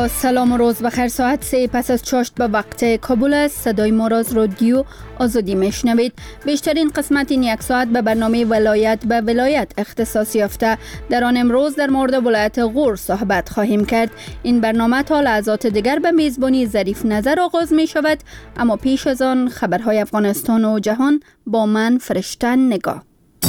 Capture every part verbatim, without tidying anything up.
با سلام و روز بخیر. ساعت سه پس از چاشت به وقت کابل است. صدای ما را از رادیو آزادی میشنوید. بیشترین قسمت این یک ساعت به برنامه ولایت به ولایت اختصاص یافته. در آن امروز در مورد ولایت غور صحبت خواهیم کرد. این برنامه تا لحظات دیگر به میزبانی ظریف نظر آغاز می شود، اما پیش از آن خبرهای افغانستان و جهان با من فرشته نگاه.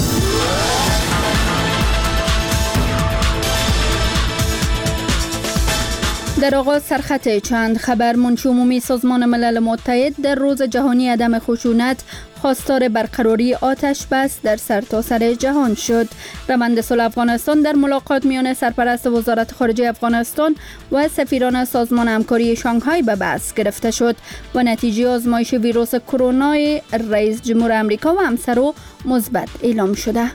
در آغاز سرخط چند خبر. منشی عمومی سازمان ملل متحد در روز جهانی عدم خشونت خواستار برقراری آتش بس در سرتاسر سر جهان شد. روند صلح افغانستان در ملاقات میان سرپرست وزارت خارجه افغانستان و سفیران سازمان همکاری شانگهای به بحث گرفته شد و نتیجه آزمایش ویروس کرونا رئیس جمهور آمریکا و همسرو مثبت اعلام شده.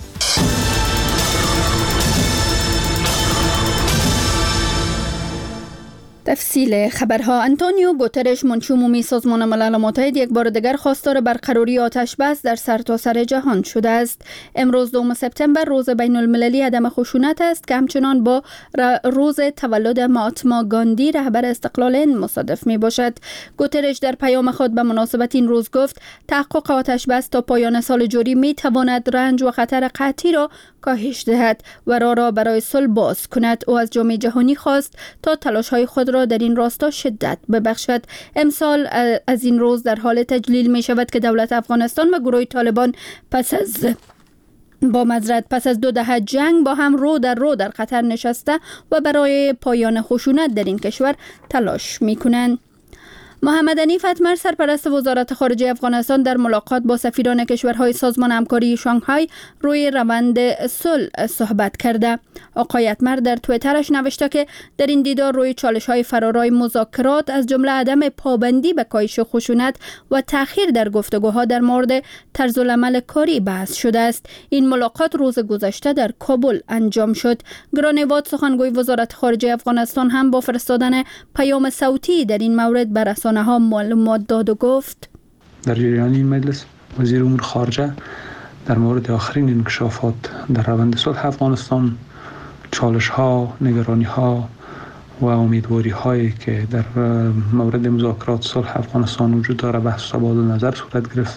تفصیل خبرها. آنتونیو گوترش منشی عمومی سازمان ملل متحد یک بار دیگر خواستار برقراری آتش بس در سرتاسر سر جهان شده است. امروز دوم سپتامبر روز بین المللی عدم خشونت است که همچنان با روز تولد مهاتما گاندی رهبر استقلال هند مصادف می باشد. گوترش در پیام خود به مناسبت این روز گفت تحقق آتش بس تا پایان سال جاری می تواند رنج و خطر قحطی را کاهش دهد و راه را برای صلح باز کند. او از جامعه جهانی خواست تا تلاش‌های خود را در این راستا شدت ببخشد. امسال از این روز در حال تجلیل می شود که دولت افغانستان و گروه طالبان پس از با معذرت پس از دو دهه جنگ با هم رو در رو در خطر نشسته و برای پایان خشونت در این کشور تلاش می کنند. محمد حنیف اتمر سرپرست وزارت خارجه افغانستان در ملاقات با سفیران کشورهای سازمان همکاری شانگهای روی روند صلح صحبت کرده. آقای اتمر در توییترش نوشته که در این دیدار روی چالش‌های فرارای مذاکرات از جمله عدم پابندی به کاهش خشونت و تأخیر در گفتگوها در مورد طرزالعمل کاری بحث شده است. این ملاقات روز گذشته در کابل انجام شد. گرانیواد سخنگوی وزارت خارجه افغانستان هم با فرستادن پیام صوتی در این مورد بر ها معلومات داد و گفت در جریان این مجلس وزیر امور خارجه در مورد آخرین انکشافات در روند صلح افغانستان، چالش ها، نگرانی ها و امیدواری هایی که در مورد مذاکرات صلح افغانستان وجود داره بحث و تبادل نظر صورت گرفت.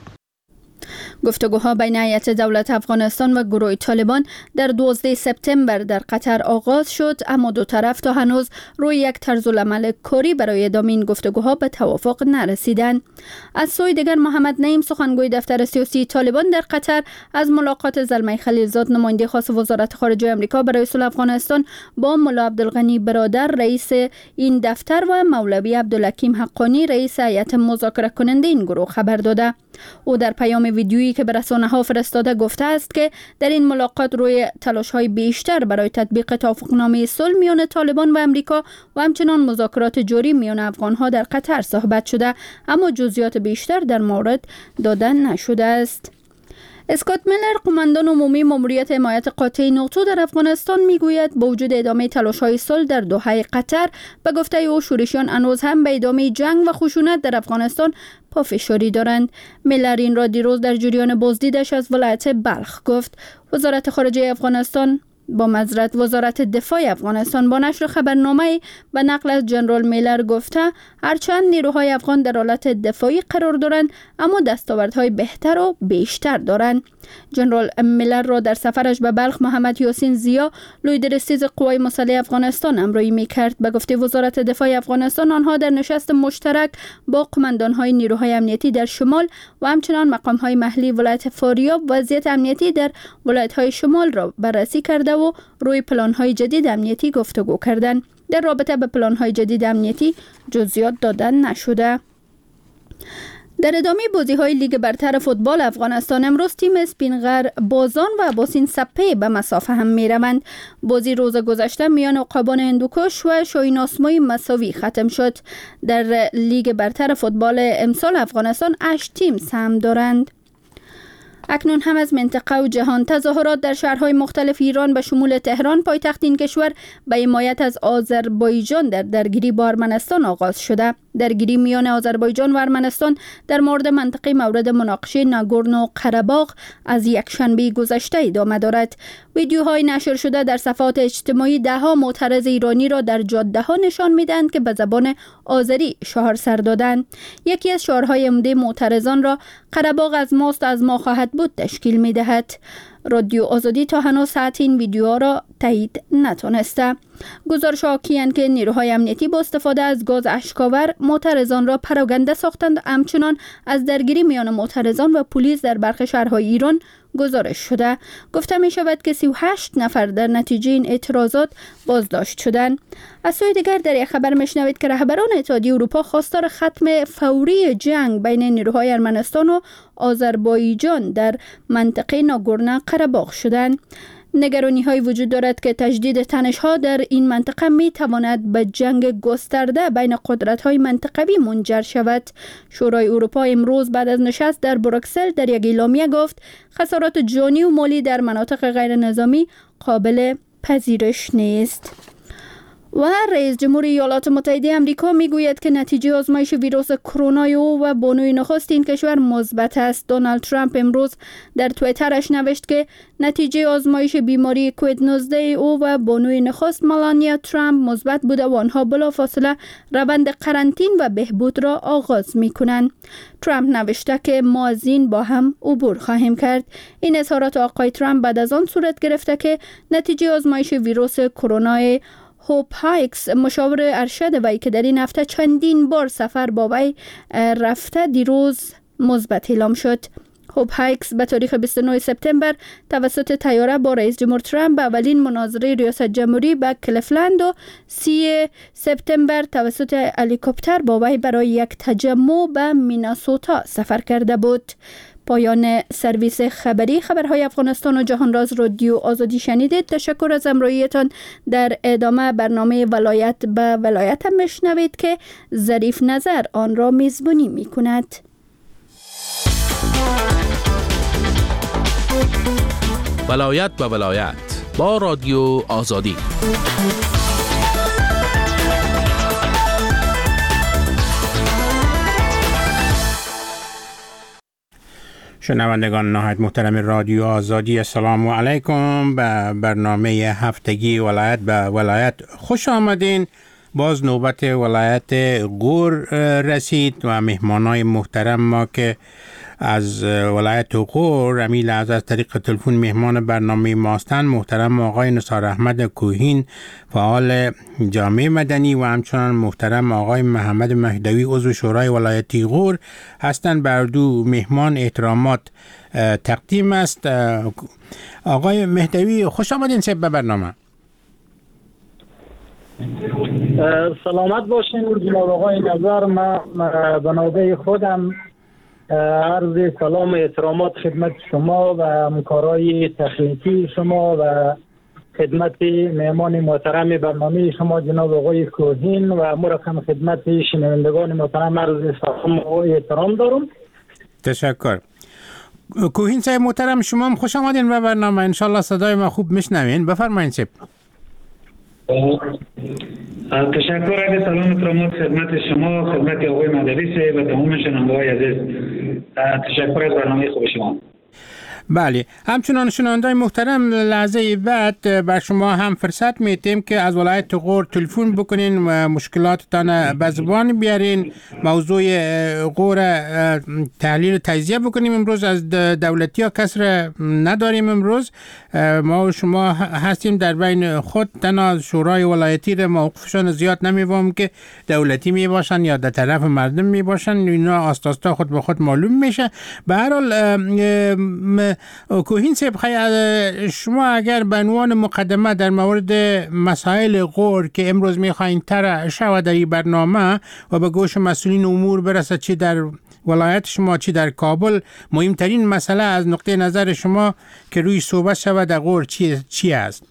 گفتگوها بین هیئت دولت افغانستان و گروه طالبان در دوازده سپتامبر در قطر آغاز شد، اما دو طرف تا هنوز روی یک طرزالعمل کاری برای ادامه این گفتگوها به توافق نرسیدند. از سوی دیگر محمد نعیم سخنگوی دفتر سیاسی طالبان در قطر از ملاقات زلمه خلیلزاد نماینده خاص وزارت خارجه آمریکا برای صلح افغانستان با ملا عبدالغنی برادر رئیس این دفتر و مولوی عبدالحکیم حقانی رئیس هیئت مذاکره کننده این گروه خبر داده. او در پیام ویدیویی که به رسانه‌ها فرستاده گفته است که در این ملاقات روی تلاش‌های بیشتر برای تطبیق توافقنامه صلح میان طالبان و آمریکا و همچنان مذاکرات جاری میان افغان‌ها در قطر صحبت شده، اما جزئیات بیشتر در مورد داده نشده است. اسکات میلر قماندان عمومی ماموریت حمایت قاطع ناتو در افغانستان میگوید با وجود ادامه تلاش‌های صلح در دوحه قطر به گفته او شورشیان هنوز هم به ادامه جنگ و خشونت در افغانستان پافشاری دارند. میلر این را دیروز در جریان بازدیدش از ولایت بلخ گفت. وزارت خارجه افغانستان با معذرت وزارت دفاع افغانستان با نشر خبرنامه و نقل از جنرال میلر گفته هرچند نیروهای افغان در حالت دفاعی قرار دارند اما دستاوردهای بهتر و بیشتر دارند. جنرال میلر را در سفرش به بلخ محمد یاسین زیا لویدرستیز قوای مسلح افغانستان همراهی می‌کرد. به گفته وزارت دفاع افغانستان آنها در نشست مشترک با قماندان‌های نیروهای امنیتی در شمال و همچنان مقام‌های محلی ولایت فاریاب وضعیت امنیتی در ولایت‌های شمال را بررسی کرده و روی پلان‌های جدید امنیتی گفتگو کردند. در رابطه به پلان‌های جدید امنیتی جزئیات دادن نشده. در ادامه بازی‌های لیگ برتر فوتبال افغانستان امروز تیم اسپینغر بازان و باسین سپه به مسافه هم می‌روند. بازی روز گذشته میان عقابان هندوکش و شاهین آسمایی مساوی ختم شد. در لیگ برتر فوتبال امسال افغانستان هشت تیم سهم دارند. اکنون هم از منطقه و جهان تظاهرات در شهرهای مختلف ایران به شمول تهران پایتخت این کشور به حمایت از آذربایجان در درگیری با ارمنستان آغاز شده. درگیری میان آذربایجان و ارمنستان در مورد منطقه مورد مناقشه ناگورنو قره‌باغ از یک شنبه گذشته ادامه دارد. ویدیوهای نشر شده در صفحات اجتماعی دهها معترض ایرانی را در جاده ها نشان میدهند که به زبان آذری شعار سر دادند. یکی از شعارهای عمده معترضان را قره‌باغ از ماست از ما خواهد بود تشکیل میدهد. رادیو آزادی تا هنوز ساعت این ویدیو را تایید نتونسته. گزارش حاکی‌اند که نیروهای امنیتی با استفاده از گاز اشک‌آور معترضان را پراکنده ساختند. همچنان از درگیری میان معترضان و پلیس در برخی شهرهای ایران گزارش شده. گفته می شود که سی و هشت نفر در نتیجه این اعتراضات بازداشت شدند. از سوی دیگر در یک خبر میشنوید که رهبران اتحادیه اروپا خواستار ختم فوری جنگ بین نیروهای ارمنستان و آذربایجان در منطقه ناگورنو قره‌باغ شدند. نگرانی های وجود دارد که تجدید تنش ها در این منطقه می تواند به جنگ گسترده بین قدرت های منطقوی منجر شود. شورای اروپا امروز بعد از نشست در بروکسل در یک اعلامیه گفت خسارات جانی و مالی در مناطق غیر نظامی قابل پذیرش نیست. و رئیس جمهور ایالات متحده آمریکا میگوید که نتیجه آزمایش ویروس کرونا او و بانوی نخست این کشور مثبت است. دونالد ترامپ امروز در توییترش نوشت که نتیجه آزمایش بیماری کووید نوزده او و بانوی نخست ملانیا ترامپ مثبت بوده و آنها بلافاصله روند قرنطینه و بهبود را آغاز میکنند. ترامپ نوشته که ما از این با هم عبور خواهیم کرد. این اظهارات آقای ترامپ بعد از آن صورت گرفته که نتیجه آزمایش ویروس کرونا هوپ هایکس مشاور ارشد وی که در این هفته چندین بار سفر با وی رفته دیروز مثبت اعلام شد. هوپ هایکس به تاریخ بیست و نه سپتامبر توسط طیاره با رئیس جمهور ترامپ به اولین مناظره ریاست جمهوری به کلیفلند و سی سپتامبر توسط هلیکوپتر با وی برای یک تجمع به میناسوتا سفر کرده بود. پایان سرویس خبری خبرهای افغانستان و جهان راز رادیو آزادی شنیدید. تشکر از همراهیتان. در ادامه برنامه ولایت به ولایت هم میشنوید که ظریف نظر آن را میزبانی می کند. ولایت به ولایت با رادیو آزادی. شنوندگان نهایت محترم رادیو آزادی، السلام علیکم. به برنامه هفتگی ولایت به ولایت خوش آمدین. باز نوبت ولایت غور رسید و مهمانای محترم ما که از ولایت غور امی لحظه از طریق تلفن مهمان برنامه ماستن محترم آقای نثار احمد کوهین فعال جامعه مدنی و همچنان محترم آقای محمد مهدوی عضو شورای ولایتی غور هستند. بر دو مهمان احترامات تقدیم است. آقای مهدوی خوش آمدین سب به برنامه. سلامت باشین جناب آقای نظر. من به نوبه خودم عرض سلام و احترامات خدمت شما و همکارای تکنیکی شما و خدمت مهمان محترم برنامه شما جناب آقای کوهین و مرخم خدمت شنوندگان محترم عرض سلام و احترام دارم. تشکر. کوهین صاحب محترم شما هم خوش آمدین به برنامه. انشالله صدای ما خوب میشنوین. بفرمایید صاحب. تشکر از سلام احترامات خدمت شما، خدمت آقای مهدوی و تمام شنوندگان عزیز. تشکر از برنامه خوب شما. بله، همچنان شنوندای محترم لحظه بعد بر شما هم فرصت میتیم که از ولایت غور تلفن بکنین و مشکلاتتان به زبان بیارین. موضوع غور تحلیل تجزیه بکنیم. امروز از دولتی ها کسر نداریم. امروز ما و شما هستیم در بین خود. تنها شورای ولایتی را موقفشان زیاد نمیوام که دولتی می باشن یا در طرف مردم می باشن. اینا آستاستا خود به خود معلوم میشه. به هر حال کوهین صاحب، شما اگر به عنوان مقدمه در مورد مسائل غور که امروز میخواین طرح شود در این برنامه و به گوش مسئولین امور برسد، چی در ولایت شما چی در کابل، مهمترین مسئله از نقطه نظر شما که روی صحبت شود در غور چی چی است؟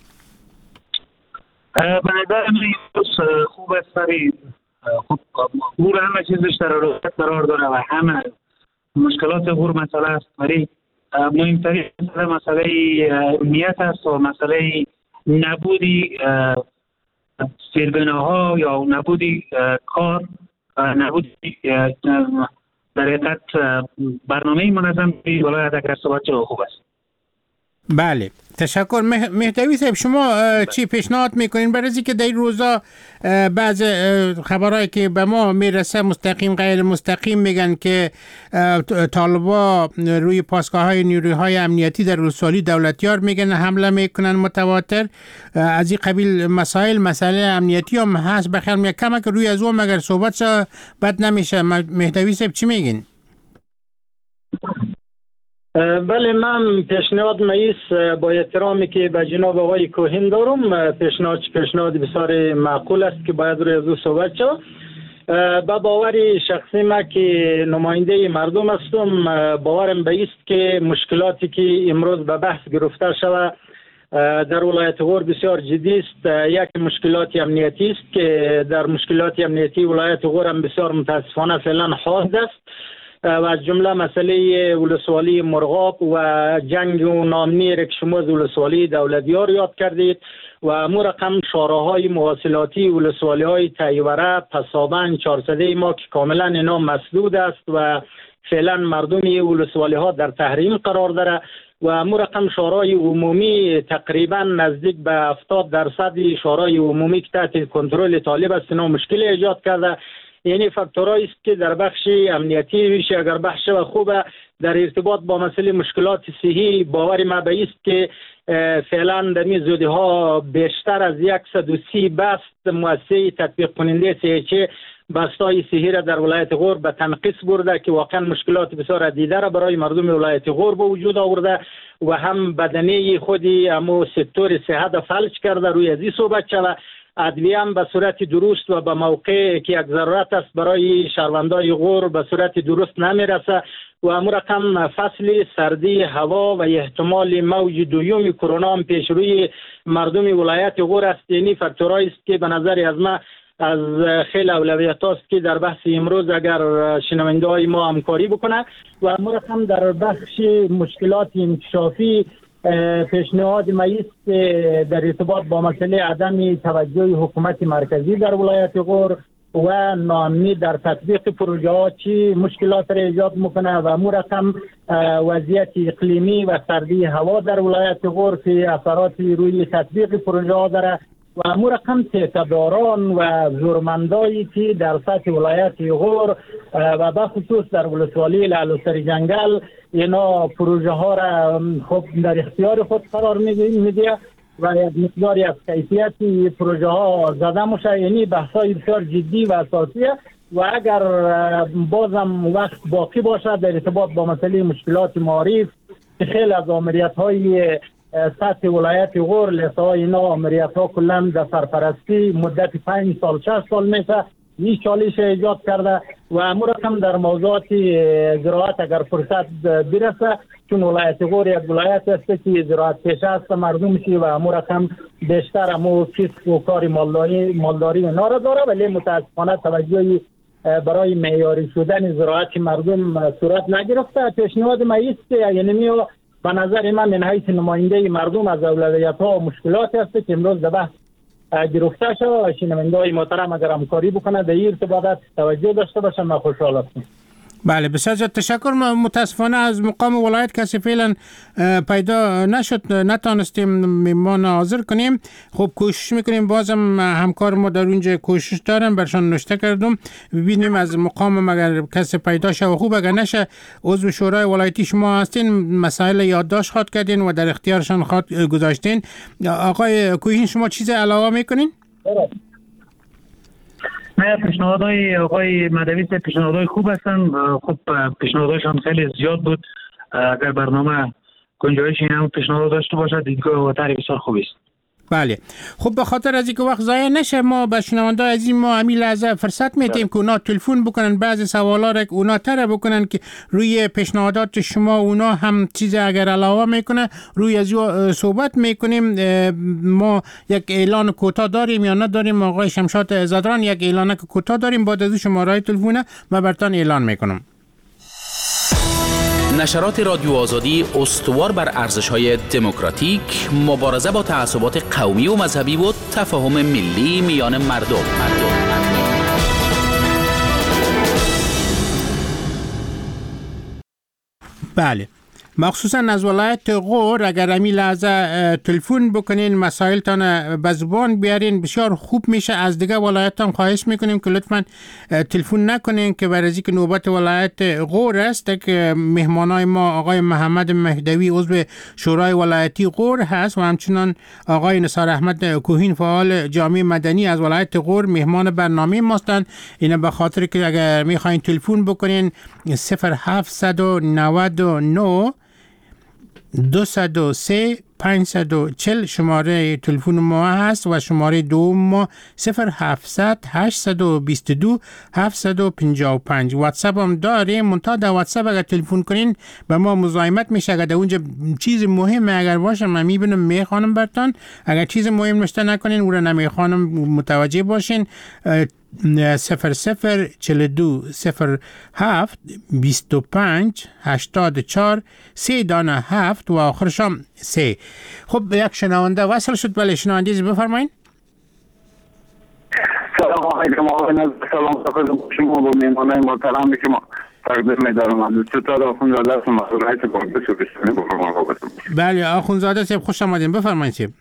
به نظر من خوب است فرید. خب غور همه چیزش در ارادت قرار داره و همه مشکلات غور مسئله است فرید. مهمترین مسئله مسئله امنیت است و مسئله نبودی زیربناها یا نبودی کار، نبودی در حقیقت برنامه منظم ولایت اگر صحبت چه خوب است. بله، تشکر. مهدوی صاحب، شما چی پیشنهاد میکنین برای اینکه در این روزا بعض خبرهایی که به ما میرسه مستقیم غیر مستقیم میگن که طالبا روی پاسگاه‌های نیروهای امنیتی در ولسوالی دولتیار میگن حمله میکنن متواتر از این قبیل مسائل، مسئله امنیتی هم هست. بخیر میگه کمک روی از اون مگر صحبت شد بد نمیشه. مهدوی صاحب چی میگین؟ بله، من پیشنهاد مایست با احترامی که به جناب آقای کوهین دارم، پیشنهاد پیشنهاد بسیار معقول است که باید روی از او صحبت شد. با باور شخصی ما که نماینده مردم هستم، باورم به است که مشکلاتی که امروز به بحث گرفته شود در ولایت غور بسیار جدی است. یک مشکلات امنیتی است که در مشکلات امنیتی ولایت غور هم بسیار متاسفانه فعلا حاضر است و از جمله مسئله ولسوالی مرغاب و جنگ و نامنی را که شما از ولسوالی دولتیار یاد کردید و مو رقم شاراهای مواصلاتی ولسوالی های تیوره، پسابند، چهارصده ما که کاملا اینا مسدود است و فعلا مردم ولسوالی ها در تحریم قرار داره و مو رقم شورای عمومی تقریبا نزدیک به هفتاد درصد شورای عمومی که تحت کنترل طالب است اینا مشکل ایجاد کرده. یعنی فاکتورایی است که در بخش امنیتی ویش اگر بخش و خوبه در ارتباط با مسئله مشکلات صحی باور ما به است که فعلا در این زودی ها بیشتر از صد و سی بست مؤسسه تطبیق کننده سیچه بستای صحی را در ولایت غور به تنقیص برده که واقعا مشکلات بسیار دیده را برای مردم ولایت غور به وجود آورده و هم بدنه خودی امو سکتور صحت فلج کرده. روی از این صحبت شده. ادویه هم به صورت درست و به موقع که یک ضرورت است برای شهروندای غور به صورت درست نمیرسه و امو رقم فصل سردی هوا و احتمال موج دوم کرونا هم پیش روی مردم ولایت غور است. یعنی فاکتورایی است که به نظر از ما از خیلی اولویت است که در بحث امروز اگر شنونده های ما همکاری بکنه و امو رقم در بخش مشکلات انکشافی پیشنهاد مایست در ارتباط با مسئله عدم توجه حکومت مرکزی در ولایت غور و ناامنی در تطبیق پروژه ها چی مشکلات را ایجاد میکنه و مو رقم وضعیت اقلیمی و سردی هوا در ولایت غور که اثراتی روی تطبیق پروژه ها داره و مو رقم تکداران و زورمندایی که در سطح ولایت غور و به خصوص در ولسوالی لعل سر جنگل اینا پروژه ها را خب در اختیار خود قرار میده و یک مقداری از کیفیت پروژه ها زده میشه. یعنی بحثای بسیار جدی و اساسیه و اگر بازم وقت باقی باشه در ارتباط با مسئله مشکلات معارف که خیلی از آمریت های سطح ولایت غور لیسه های اینا آمریت ها کلن در سرپرستی مدت پنج سال شش سال میشه این چالش ایجاد کرده و امو رقم در موضوعات زراعت اگر فرصت برسه چون ولایت غور یک ولایت است که زراعت پیشه است مردمشی و امو رقم بیشتر امو کسب و کار مالداری مالداری اینا را داره ولی متاسفانه توجهی برای معیاری شدن زراعت مردم صورت نگرفته. پیشنهاد ما است یعنی به نظر من من حیث نماینده مردم از اولویت ها و مشکلات است که امروز در بحث گرفته شد و شنونده های محترم اگر همکاری بکنه در این ارتباطات توجه داشته باشم من خوشحال هستم. بله بسیار زیاد تشکر. متاسفانه از مقام ولایت کسی فعلا پیدا نشد، نتانستیم میمان حاضر کنیم. خب کوشش میکنیم، بازم همکار ما در اونجا کوشش دارم برشان نوشته کردم ببینیم از مقام اگر کسی پیدا شه و خوب اگر نشه عضو شورای ولایتی شما هستین مسائل یادداشت خواد کردین و در اختیارشان خواد گذاشتین. آقای کوهین شما چیز علاوه میکنین؟ نه، پیشنهادهای آقای مدوی صاحب پیشنهادهای خوب هستن. خب پیشنهادهاش هم خیلی زیاد بود. اگر برنامه گنجایش این هم پیشنهاد داشته باشد دیدگاه و طرح بسیار خوبی است. بله خب به خاطر از اینکه وقت ضایع نشه ما به شنونده عزیز ما همین لحظه فرصت میدیم که اونا تلفن بکنن بعضی سوالا را که اونا طرح بکنن که روی پیشنهادات شما اونا هم چیز اگر علاوه میکنه روی از صحبت میکنیم. ما یک اعلان کوتاه داریم یا نداریم؟ آقای شمشاد زدران یک اعلان کوتاه داریم بعد از شماره تلفن ما براتون اعلان میکنم. نشرات رادیو آزادی استوار بر ارزش‌های دموکراتیک، مبارزه با تعصبات قومی و مذهبی و تفاهم ملی میان مردم. مردم. بله، مخصوصا از ولایت غور اگر امی لحظه تلفن بکنین مسائلتان به زبان بیارین بسیار خوب میشه. از دیگه ولایت هم خواهش میکنیم که لطفا تلفن نکنین که برای که نوبت ولایت غور است که مهمانای ما آقای محمد مهدوی عضو شورای ولایتی غور هست و همچنان آقای نثار احمد کوهین فعال جامعه مدنی از ولایت غور مهمان برنامه ماستن. اینا به خاطر که اگر میخواین تلفن بکنین صفر هفت نه نه دوصد و سه پانصد و چهل شماره تلفن ما هست و شماره دوم ما صفر هفتصد هشتصد و بیست و دو هفتصد و پنجاه و پنج. واتساپ هم داریم، منتها در واتساپ اگر تلفن کنین به ما مزاحمت میشه. اگر در اونجا چیز مهم اگر باشه من میبینم میخوانم برتان، اگر چیز مهم نشته نکنین او را نمیخوانم متوجه باشین. صفر صفر چل دو صفر هفت بیست و پنج هشتاد و چهار سه دانه هفت و آخرشم سه. خب یک شنونده وصل شد. بله شنونده بفرمایید. سلام علیکم آقای نظر، سلام خدمت شما و مهمانای محترم که ما تقدیم می‌دارم. چطور آخوندزاده هستم از ولایت کردستان شوپیشتانی بفرمایید. بله آخوندزاده صاحب خوش آمدین، بفرمایید صاحب.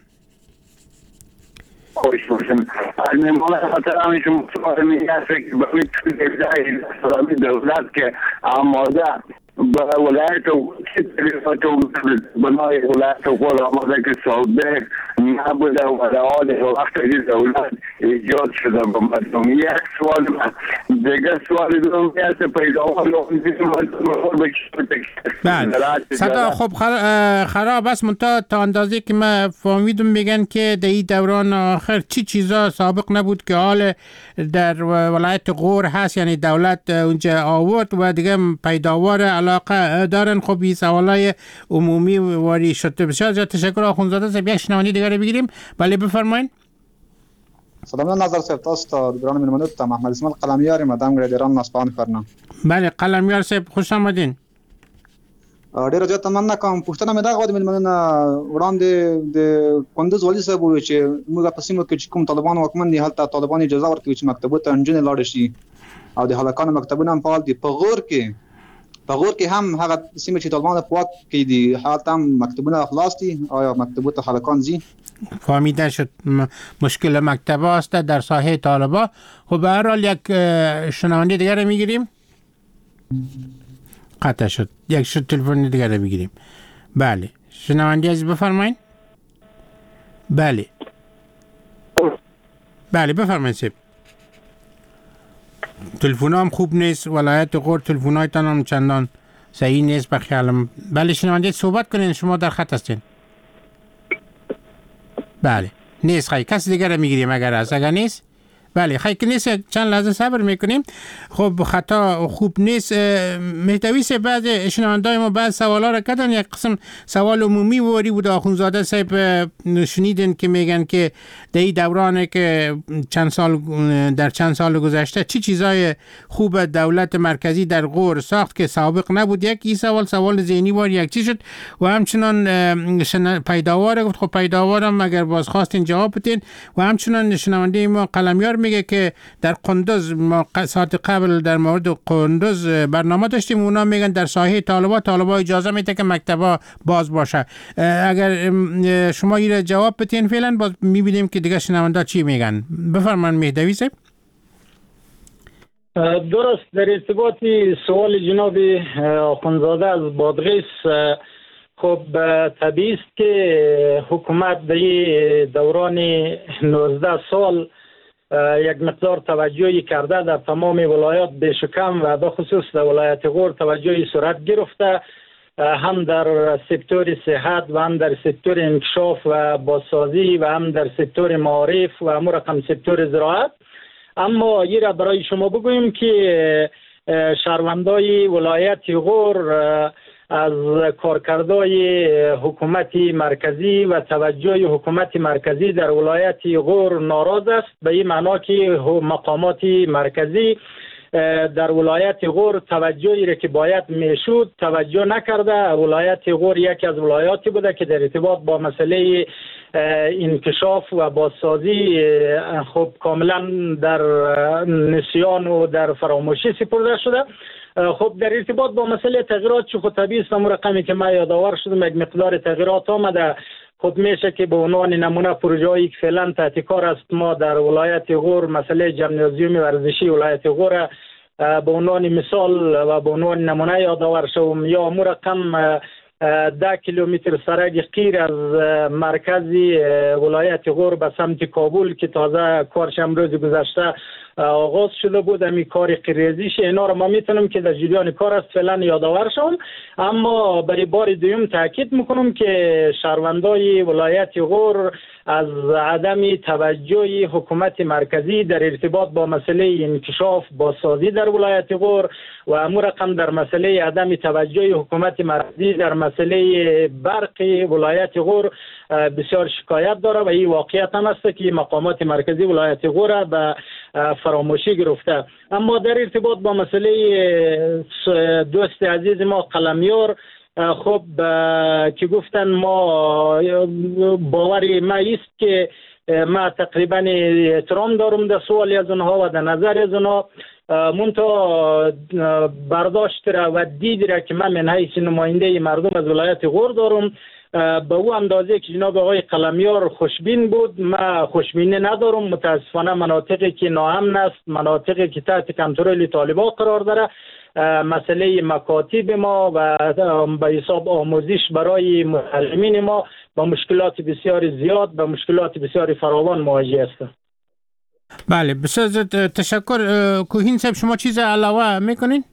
خوش باشین. از مهمانای محترم شما سوال می‌کنم که برای چه دولت که آماده به ولایت چه طریقات بنای ولایت غور آماده که سابق نبوده و در حال وقتی دولت ایجاد شده به مردم. یک سوال من دیگه سوال دوم است پیداوار بله صدا خب خراب است منتها تا اندازه که من فهمیدم میگن که در این دوران آخر چی چیزا سابق نبود که حال در ولایت غور هست، یعنی دولت اونجا آورد و دیگه پیداوار علاقه دارن. خب این سوالای عمومی واری شده. بسیار زیاد تشکر آخوندزاده صاحب. یک شنونده دیگه بگیریم. بله بفرمایید. سلام نظر صاحب، تاسو ته ګران مېلمنو ته محمد اسماعیل قلمیار مدام ګریډران نسپان فرنا. بله قلمیار صاحب خوش آمدین. ډیره زیاته مننه کوم. پوښتنه مې دا غواړم مېلمنو نه وړاندې د کندوز والي صاحب وویل چې موږ په سیمو کې چې کوم طالبان واکمن دي هلته طالبان اجازه ورکوي چې مکتبو ته نجونې لاړې شي او د هلکانو مکتبونه هم فعال دي. په غور کې په غور کې هم هغه سیمه چې طالبان په واک کې دي هلته هم مکتبونه خلاص دي. آیا مکتبو ته هلکان ځي؟ فهمیده شد. مشکل مکتب است در ساحه طالبا. خب به هر حال یک شنونده دیگر رو میگیریم. قطع شد. یک شد تلفن دیگر رو میگیریم. بله شنونده از بفرمایید. بله بله بفرمایید سیب. تلفن هم خوب نیست. ولایت غور تلفن هایتان هم چندان صحیح نیست به خیالم. بله شنونده صحبت کنین، شما در خط هستین. بله نیست. خیلی کسی دیگر رو میگیریم اگر هست. اگر نیست بله خیلی که نیست چند لحظه صبر میکنیم. خب خطا خوب نیست. مهدوی صاحب بعض شنوندای ما بعض سوالا را کردن. یک قسم سوال عمومی واری بود. آخوندزاده صاحب شنیدن که میگن که در این دورانه که چند سال در چند سال گذشته چی چیزای خوب دولت مرکزی در غور ساخت که سابق نبود. یک این سوال سوال ذهنی وار یک چی شد و همچنان پیداوار گفت. خب پیداوارم اگر باز خواستین جواب بدین. و همچنان شنونده ما قلمیار میگه که در قندوز ما ساعت قبل در مورد قندوز برنامه داشتیم، اونا میگن در ساحه طالبا طالبا اجازه میده که مکتبا باز باشه. اگر شما این جواب بدین فعلا باز میبینیم که دیگه شنونده چی میگن. بفرمایید مهدوی صاحب. درست در ارتباط سوال جناب آخوندزاده از بادغیس، خب طبیعی است که حکومت در دوران نوزده سال یک مقدار توجهی کرده در تمام ولایات بیش و کم و به خصوص در ولایت غور توجهی صورت گرفته، هم در سکتور صحت و هم در سکتور انکشاف و بازسازی و هم در سکتور معارف و هم رقم سکتور زراعت. اما این را برای شما بگویم که شهروندای ولایت غور از کارکردهای حکومت مرکزی و توجه حکومت مرکزی در ولایت غور ناراض است، به این معنا که مقامات مرکزی در ولایت غور توجهی را که باید میشود توجه نکرده. ولایت غور یکی از ولایاتی بوده که در ارتباط با مسئله انکشاف و بازسازی خب کاملا در نسیان و در فراموشی سپرده شده. خب در ارتباط با مسئله تغییرات چه خود طبیعی است، رقمی که ما یادآور شدم یک مقدار تغییرات آمده. خب میشه که به عنوان نمونه پروژه‌ای که فعلا تحت کار است ما در ولایت غور مسئله ژیمنازیوم ورزشی ولایت غور به عنوان مثال و به عنوان نمونه یادآور شوم. یا امور رقم ده کیلومتر سرک قیر از مرکزی ولایت غور به سمت کابل که تازه کارش امروز گذشته آغاز شده بود، امی کار قیریزیش اینا رو ما میتونم که در جریان کار است فعلا یادآور شوم. اما برای بار دوم تاکید میکنم که شهروندای ولایت غور از عدم توجه حکومت مرکزی در ارتباط با مسئله انکشاف بازسازی در ولایت غور و امور رقم در مسئله عدم توجه حکومت مرکزی در مسئله برق ولایت غور بسیار شکایت داره و این واقعیت هم است که مقامات مرکزی ولایت غور به فراموشی گرفته. اما در ارتباط با مسئله دوست عزیز ما قلمیار، خب که گفتن ما باوری ما است که ما تقریبا احترام دارم در سوالی از اونها و در نظر از اونها، منتها برداشت را و دید را که من من حیث نماینده مردم از ولایت غور دارم به او اندازه که جناب آقای قلمیار خوشبین بود ما خوشبینی ندارم. متاسفانه مناطقی که ناامن است، مناطقی که تحت کنترل طالبان قرار داره، مسئله مکاتب ما و به حساب آموزش برای معلمین ما با مشکلات بسیار زیاد با مشکلات بسیار فراوان مواجه است. بله بسیار تشکر. کوهین صاحب شما چیز علاوه میکنین؟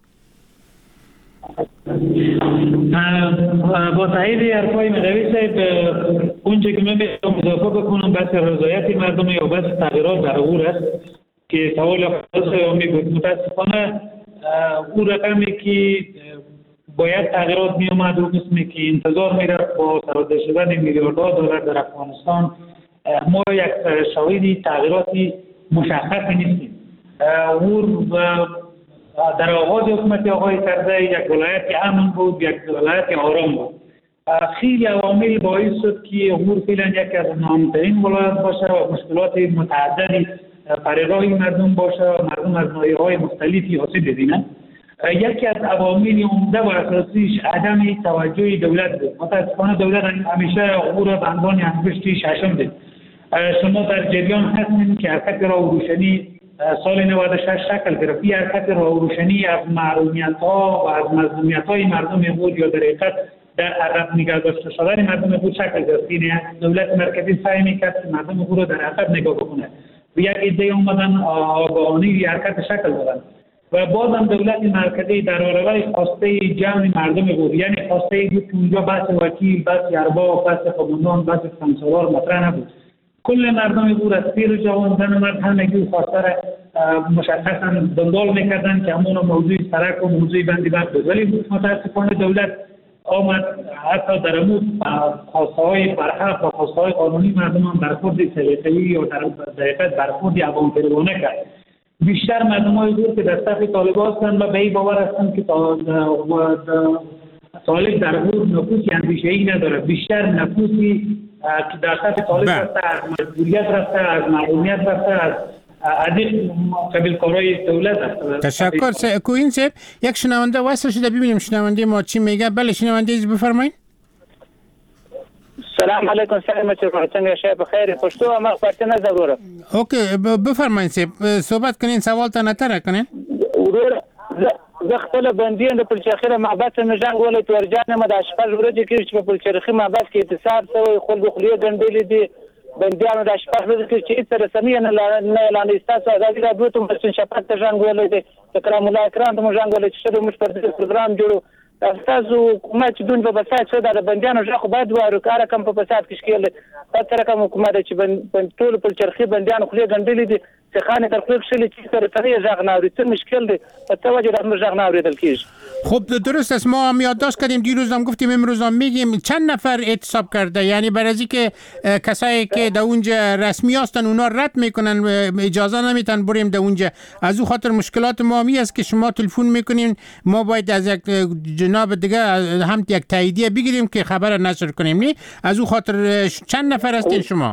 با تایید حرفای مدوی صاحب اونچه که من میخوام اضافه بکنم بحث رضایت مردم یا بحث تغییرات در غور است که سوال خاص میگوید. متاسفانه اون رقمی که باید تغییرات می اومد و قسمی که انتظار میرفت با سرازده شدن میلیاردها دلار در افغانستان ما یک شاهد تغییراتی مشخصی نیستیم. اون در آغاز حکومت آقای کرزی یک ولایت امن بود، یک ولایت آرام بود. خیلی عوامل باعث شد که امور فعلا یک از نامترین ولایت باشه و مشکلات متعددی برای راه مردم باشه، مردم از ناحیه‌های مختلفی آسیب ببینند. یکی از عوامل عمده و اساسیش عدم توجه دولت بود. متاسفانه دولت همیشه امور به عنوان انگشت ششم دید. شما در جریان هستید که حرکت راه و روشنی سال نود و شش شکل گرفت. این حرکت راه و روشنی از محرومیت‌ها و از مظلومیت‌های مردم بود یا در حقیقت در عقب نگه داشته شدن مردم بود شکل گرفت. یعنی دولت مرکزی سعی می‌کرد که مردم بود رو در عقب نگاه بکنه. و یک عده اومدن آگاهانه حرکت شکل دادن و بازم دولت مرکزی در آرای خواسته جمع مردم بود. یعنی خواسته بود که اونجا بحث وکیل، بحث ارباب، بحث خبرنگار، بحث سمسالار مطرح نبود. کل مردم بود از پیر و جوان زن مرد همگی خواسته را مشخصا دنبال میکردن که همون موضوع سرک و موضوع بندی برق بود. ولی متاسفانه دولت آمد حتی در امون خواسته های برحق و خواسته های قانونی مردم هم برخورد سلیقه‌ای یا در حقیقت برخورد عوام‌گرایانه کرد. بیشتر مردم های دور که در صف طالبان هستند و به این باور هستند که طالب در غور نفوسی اندیشه‌ای نداره. بیشتر نفوسی که در صف طالب رفته، از مجبوریت رفته، از محرومیت رفته، از عدیق قبیل کارهای دولت رفته. تشکر. کوهین صاحب یک شنونده وصل شده، ببینیم شنونده ما چی میگه. بله شنونده بفرمایید. سلام علیکم. سلام علیکم. څنګه شې بخیر؟ پښتو ما پښتنه ضروره. اوکې بفرمایئ صاحب صحبت کنین، سوال ته نتره کنین. زه خپل بندیان د پلچرخي معبد نه جنگ ولې تورجان ما د اشپز ورځې کې چې په پلچرخي معبد کې اعتصاب شوی خلک خلیه ګنډلې دي بندیانو د اشپز ورځې کې چې هیڅ رسمي نه نه اعلان ایستاسو ازادي راډیو ته مسن شپږ ته جنگ ولې دي کرام الله اکرام ته جنگ ولې چې موږ پر دې پروګرام جوړو تاسو حکومت دون په فساد شو د بندیانو ځخه باید واره کار کم په فساد کې شکل په تر کوم حکومت چې ټول پلچرخي بندیانو خلیه ګنډلې دي سخان تر خوب شلی چې تر ترې ژغ ناوري څه مشکل دی په توجه د ژغ ناوریدل کیږي. خب درست است. ما هم یادداشت کردیم دیروز هم گفتیم امروز هم میگیم چند نفر اعتصاب کرده، یعنی برای از اینکه کسایی که در اونجا رسمی هستن اونا رد میکنن، اجازه نمیتن بریم در اونجا. از او خاطر مشکلات ما می است که شما تلفن میکنین، ما باید از یک جناب دیگه هم یک تاییدیه بگیریم که خبر نشر کنیم. نی از او خاطر چند نفر هستین شما؟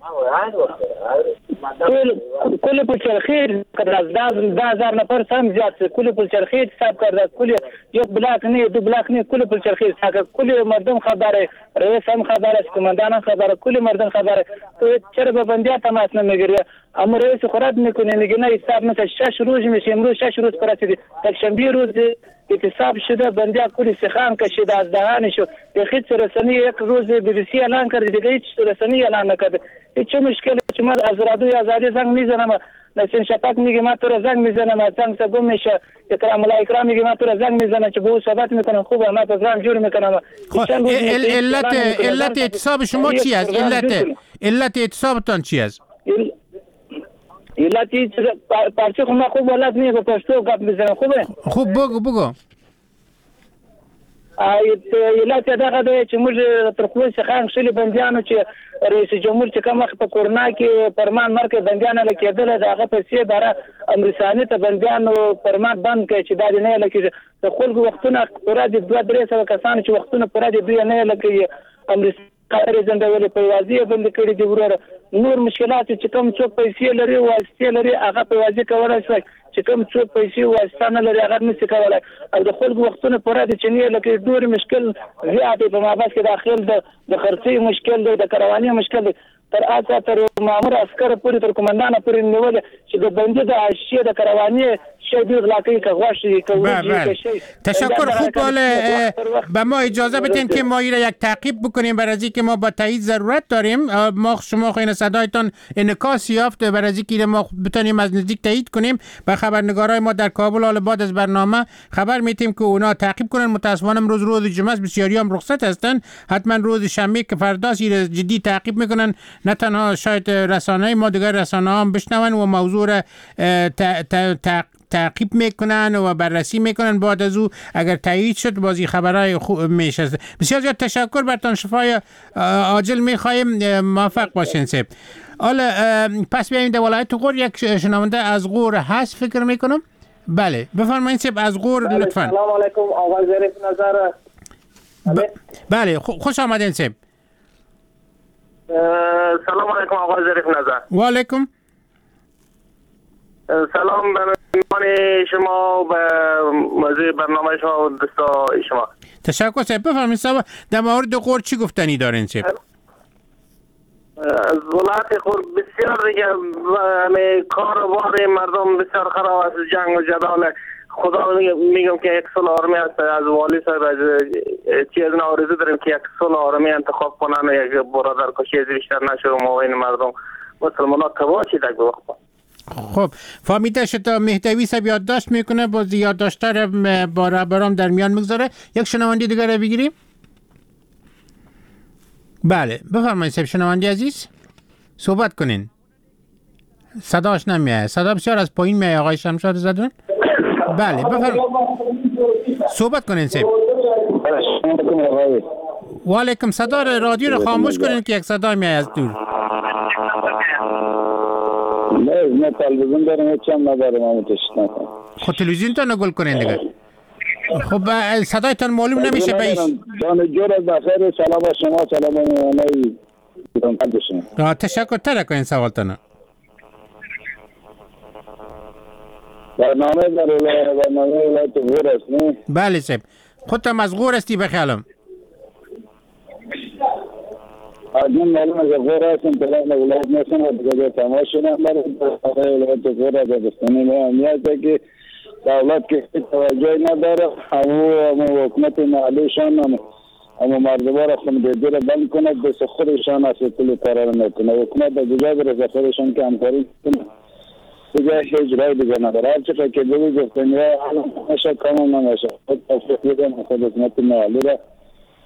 کل کل پلچرخی از ده هزار نفر هم زیاد کل پلچرخی حساب کرده، کل یک بلاک نه دو بلاک نه کل پلچرخی حساب، کل مردم خبره، رئیس هم خبره، کماندان خبره، کل مردم خبره. تو چرا به بندیا تماس نمیگیری؟ اما رئیس خورد میکنه میگه نه حساب مثلا شش روز میشه، امروز شش روز پرسیدی، یک شنبه روز اعتصاب شده، بندیا کلی سخان کشید از دهان شو. هیچ رسانه یک روز بی بی سی اعلان کرد دیگه هیچ رسانه اعلان نکرد. هیچ مشکلی که من از رادیوی آزادی زنگ میزنم، نسیم شفاق میگه من تو را زنگ میزنم، زنگ سگم میشه، اکرام الله اکرام میگه من تو را زنگ میزنم که به او صحبت میکنم، خوبه من پروگرام جور میکنم. علت علت اعتصاب شما چی است؟ علت علت اعتصابتان چی است؟ علتی پارچه خود خوب ولاد نیه، به پشتو گپ میزنم. خوبه؟ خوب بگو بگو. علت دغه دی چې موږ تر خپل څخه شلي بندیانو چې رئیس جمهور چې کوم په کورونا کې پرمان مرکه بندیان لکېدل دغه په سی بره امریکایي ته بندیانو پرمان بند کړي چې دا نه لکه د خلکو وختونه پورا د دوه درې سو کسان چې وختونه پورا د دوی نه لکه امریکایي زندولې په وازی بند کړي دي. ورور نور مشکلات چې کوم څوک پیسې لري واسطې لري هغه په وازی کولای شي، چې کوم څوک پیسې واسطه نه لري هغه نشي کولای. او د خلکو وختونه پورا د چنې لکه ډور مشکل زیات په مابس کې داخل د د خرڅي مشکل دی، د کارواني مشکل دی، تر اته تر مامور عسكر پورې تر کمانډان پورې نیول چې د بندي د اشیاء د کارواني شی دی غلاقی که غواشی که وجی تشکر. خوب حالا به ما اجازه بدین که ما را یک تعقیب بکنیم برای اینکه ما با تایید ضرورت داریم. ما شما خواهین صدایتان انعکاس یافت برای اینکه ما بتونیم از نزدیک تایید کنیم. با خبرنگارای ما در کابل حال بعد از برنامه خبر میتیم که اونا تعقیب کنن. متاسفانه روز روز جمعه بسیاری هم رخصت هستن، حتما روز شنبه که فرداست جدی تعقیب میکنن، نه تنها شاید رسانه‌های ما دیگر رسانه هم بشنون و موضوع را تعقیب میکنن و بررسی میکنن. بعد از او اگر تایید شد بازی خبرهای خوب میشه. بسیار زیاد تشکر برتان، شفای عاجل میخوایم، موفق باشین سب. حالا پس بیاییم در ولایت غور یک شنونده از غور هست فکر میکنم. بله بفرمایید سب از غور لطفا. سلام علیکم آقای ظریف نظر. بله خوش آمدین سب. سلام علیکم آقای ظریف نظر. و علیکم سلام به مهمان شما و موضوع برنامه شما و دوستان شما. تشکر سب. بفرمایید سب در مورد غور چی گفتنی دارین سب؟ از ولایت غور بسیار دیگه کار و بار مردم بسیار خراب است، جنگ و جدال. خدا میگم که یک صلح آرامی هست. از والی صاحب از چیز آرزو داریم که یک صلح آرامی انتخاب کنن و یک برادر کشی از بیشتر نشه و موین مردم مسلمان ها تباه شده به وقت. خب فهمیده شد. مهدوی صاحب یادداشت میکنه، باز یادداشت را با رهبران در میان میگذاره. یک شنونده دیگر رو بگیریم. بله بفرمایید صاحب شنونده عزیز صحبت کنین. صداش نمیاد، صدا بسیار از پایین میاد آقای شمشاد زدون. بله بفرمایید صحبت کنین صاحب. و علیکم. صدا رادیو رو خاموش کنین که یک صدا میاد از دور. نه نه تلویزیون دارم هیچ هم ندارم متشکرم. خب تلویزیون تا نگل کنین دیگه. خب صدایتان معلوم نمیشه بیش. دانشجو را بخیر. سلام با شما، سلام به مهمانای گرامی. تشکر. تره کنین سوالتان. برنامه در برنامه ولایت غور است نه؟ بله صاحب. خودتم از غور هستی بخیالم. من معلوم از غور هستم، تلان ولایت نیستم و دیگه تماس شدم برای ولایت غور دبستانی میاد که دولت که توجه نداره، همو حکومت محلیشان همو مردمان را خون بیدی را بند کند، به سخورشان از کلی قرار نکنه. حکومت در دیگه بر سخورشان که همکاری کنه دیگه هیچ رای دیگه نداره. هر چه فکر دیگه گفتن یا نشه کامل نمیشه. خود تفریق دیگه خود حکومت محلی را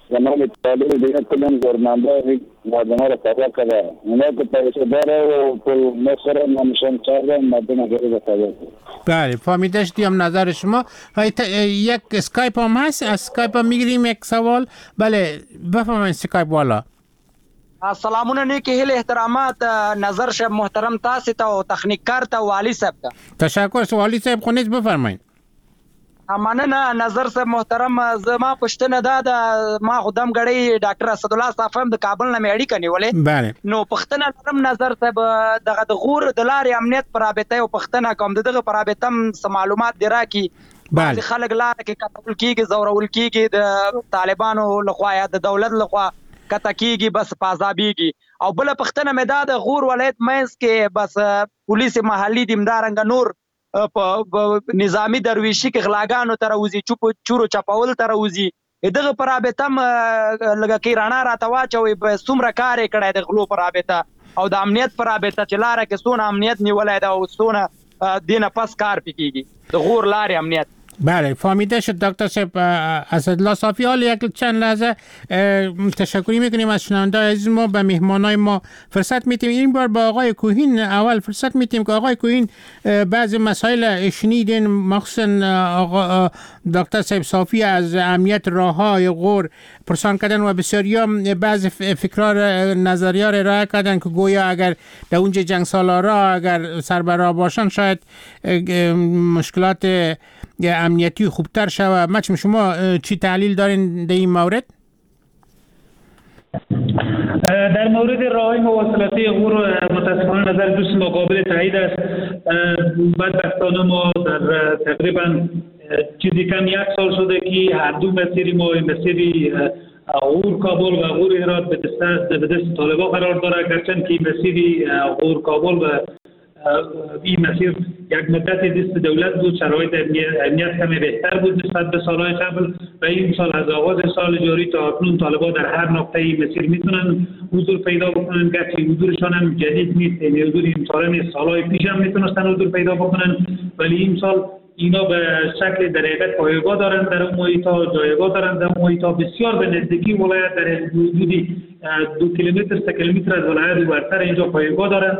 و نام طالب دیگه کلن گرمانده مردم ها را تباه کرده. اونا که پیسه داره و پول مصر نمیشن کرده مردم غریب تباه. بله فهمیدش دیم نظر شما. یک اسکایپ هم هست، از اسکایپ هم میگیریم یک سوال. بله بفرمایید اسکایپ والا. سلامونه نیکی هیل احترامات نظر شب محترم تاسو ته او تخنیکار ته والی صاحب ته. تشکر والی صاحب خو نیز بفرمایید. مننه نظر صاحب محترم زما پښتنه دا د ما خدام غړی ډاکټر اسد الله صافم د کابل نه میړی کني ولې بله نو پښتنه لرم نظر صاحب دغه د غور د لارې امنیت پرابطه او پښتنه کوم دغه پرابطم سم معلومات درا کی بله خلک لار کې قتل کیږي زورول کیږي د طالبانو لخوا یا د دولت لخوا کته کیږي بس پازابیږي او بل پښتنه مې د غور ولایت مینس کې بس پولیس محلي دیمدارنګ نور په نظامی درویشي کې غلاګانو تر وزي چوپ چورو چپاول تر وزي دغه پرابطم لګه کې رانا راتواچوي په څومره کار کړي د غلو پرابطه او د امنیت پرابطه چې لار کې سونه امنیت نیولای دا او سونه دینه پس کار پکېږي د غور لارې امنیت. بله فهمیده شد دکتر صاحب اسدالله صافی. حالا یک چند لحظه تشکری میکنیم از شنونده‌های عزیز ما. به مهمانای ما فرصت میتیم این بار با آقای کوهین اول فرصت میتیم که آقای کوهین بعضی مسائل شنیدین مخصوصا آقا دکتر صاحب صافی از امنیت راههای غور پرسان کردن و بسیاریا بعضی فکرار نظریات ارائه کردن که گویا اگر در اونجا جنگ سالارا اگر سربراه باشن شاید مشکلات امنیتی خوبتر شوه. مچم شما چی تحلیل دارین در این مورد؟ در مورد راههای مواصلاتی غور متاسفانه نظر دوست ما قابل تایید است. بدبختانه ما در تقریبا چیزی کم یک سال شده که هر دو مسیری ما مسیری غور کابل و غور هرات به دست به دست طالبان قرار داره، گرچند که مسیری غور کابل و این مسیر یک مدت دست دولت بود، شرایط امنیت کمی بهتر بود نسبت به سالهای قبل و این سال از آغاز سال جاری تا اکنون طالبان در هر نقطه این مسیر میتونن حضور پیدا بکنن، گرچه حضورشان هم جدید نیست، یعنی حضور این سال نیست، سالهای پیش هم میتونستن حضور پیدا بکنن، ولی این سال اینا به شکل در حقیقت پایگاه دارن در اون محیطا، جایگاه دارن در اون محیطا، بسیار به نزدیکی ولایت در حدودی دو کیلومتر سه کیلومتر از ولایت ورتر اینجا پایگاه دارن.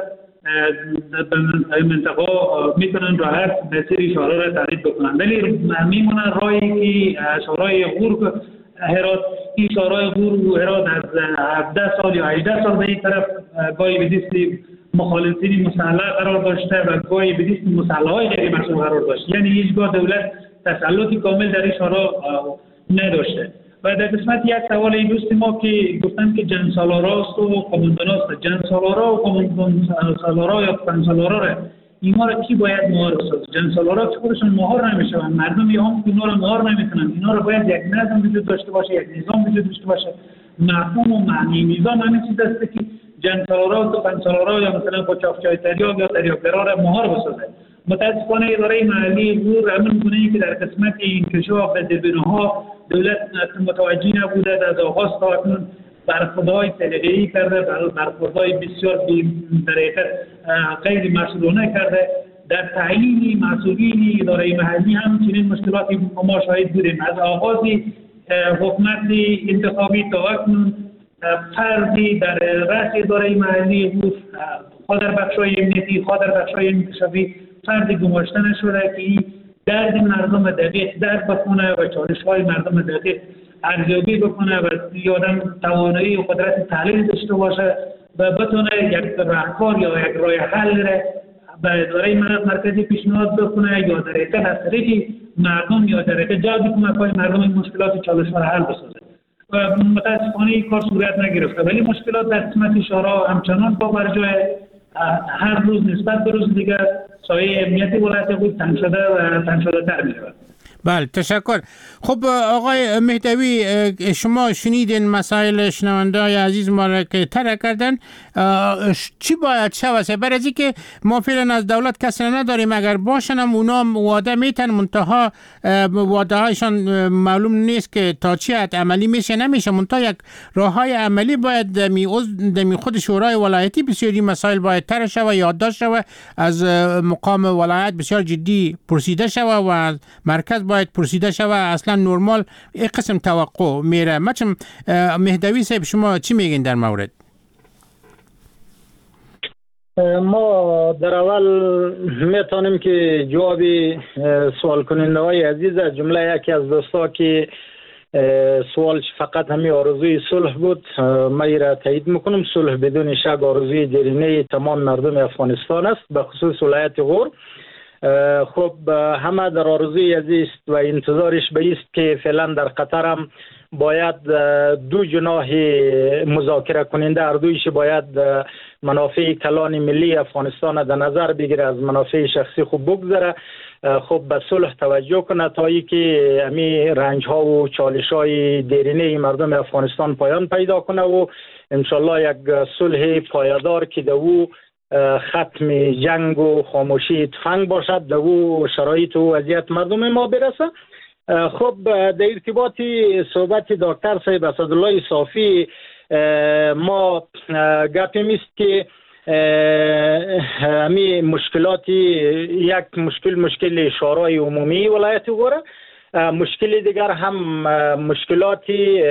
در منطقه میتونن راحت مسیر شورا را تعریف بکنن، ولی میمونن راهی که شورای غور هرات این شورای غور و هرات از هفده سال یا هجده سال به این طرف گاهی به دست مخالفین مسلح قرار داشته و گاهی به دست مسلحهای غیر مسئول قرار داشته، یعنی هیچگاه دولت تسلطی کامل در این شورا نداشته. و در قسمت یک سوال این دوست ما که گفتن که جنگ سالاراست و کمانداناست، جنگ سالارا و کماندان سالارا یا کماندان سالارا را اینا را کی باید مهار بسازه؟ جنگ سالارا که خودشون مهار نمیشون، مردم هم اینا را مهار نمیکنن، اینا را باید یک نظم وجود داشته باشه، یک نظام وجود داشته باشه. مفهوم و معنی نظام همین چیز است که جنگ سالارا و کماندان سالارا یا مثلا قاچاقچی تریاک یا تریاک‌گرا را مهار بسازه. متاسفانه اداره محلی غور همین گونه‌ای که در قسمت انکشاف و دبیرها دولت متوجه نبوده، از آغاز تا اکنون برخوردهای سلیقه‌ای کرده، برخوردهای بسیار در حقیقت غیر مسئولانه کرده. در تعیین مسئولین اداره محلی هم چنین مشکلاتی ما شاهد بودیم. از آغاز حکومت انتخابی تا اکنون فردی در رأس اداره محلی غور، خود در بخش‌های امنیتی، خود در بخش‌های انتخابی فردی گماشته نشده که این درد مردم دقیق درد بکنه و چالش‌های مردم دقیق ارزیابی بکنه و یادم توانایی و قدرت تحلیل داشته باشه و بتونه یک راهکار یا یک راه حل را به اداره مرکزی پیشنهاد بکنه یا در حقیقت از طریق مردم یا در حقیقت جلب کمک‌های مردم این مشکلات چالش‌ها را حل بسازه. و متاسفانه این کار صورت نگرفته، ولی مشکلات در قسمت شورا همچنان با برجای هر روز نسبت به روز دیگر سایه امنیتی ولایت غور تنگ شده و تنگ شده تر می شود. بله تشکر. خب آقای مهدوی شما شنیدین مسائل شنونده‌های عزیز ما را که طرح کردن، چی باید شود؟ برای از که ما فعلا از دولت کسی نداریم، اگر باشن هم اونا وعده میتن منتها وعده هایشان معلوم نیست که تا چی حد عملی میشه نمیشه، منتها یک راه های عملی باید دمی خود شورای ولایتی بسیاری مسائل باید طرح شود، یادداشت شود، از مقام ولایت بسیار جدی پرسیده شود و از مرکز باید پرسیده شود. اصلا نرمال این قسم توقع میره. مچم مهدوی صاحب شما چی میگین در مورد؟ ما در اول میتونیم که جواب سوال کننده های عزیز از جمله یکی از دوستا که سوالش فقط همین آرزوی صلح بود، ما را تایید میکنم. صلح بدون شک آرزوی دیرینه تمام مردم افغانستان است، به خصوص ولایت غور. خب همه در آرزوی عزیز و انتظارش به است که فعلا در قطر هم باید دو جناح مذاکره کننده هر دویش باید منافع کلان ملی افغانستان در نظر بگیره، از منافع شخصی خوب بگذره. خب به صلح توجه کنه تا ای که امی رنج ها و چالش های دیرینه مردم افغانستان پایان پیدا کنه و انشالله یک صلح پایدار که دو ختم جنگ و خاموشی تفنگ باشد، دو شرایط و وضعیت مردم ما برسه. خب در ارتباطی صحبت دکتر صاحب اسدالله صافی ما گپی میست که همی مشکلاتی یک مشکل مشکل شورای عمومی ولایت غور، مشکل دیگر هم مشکلاتی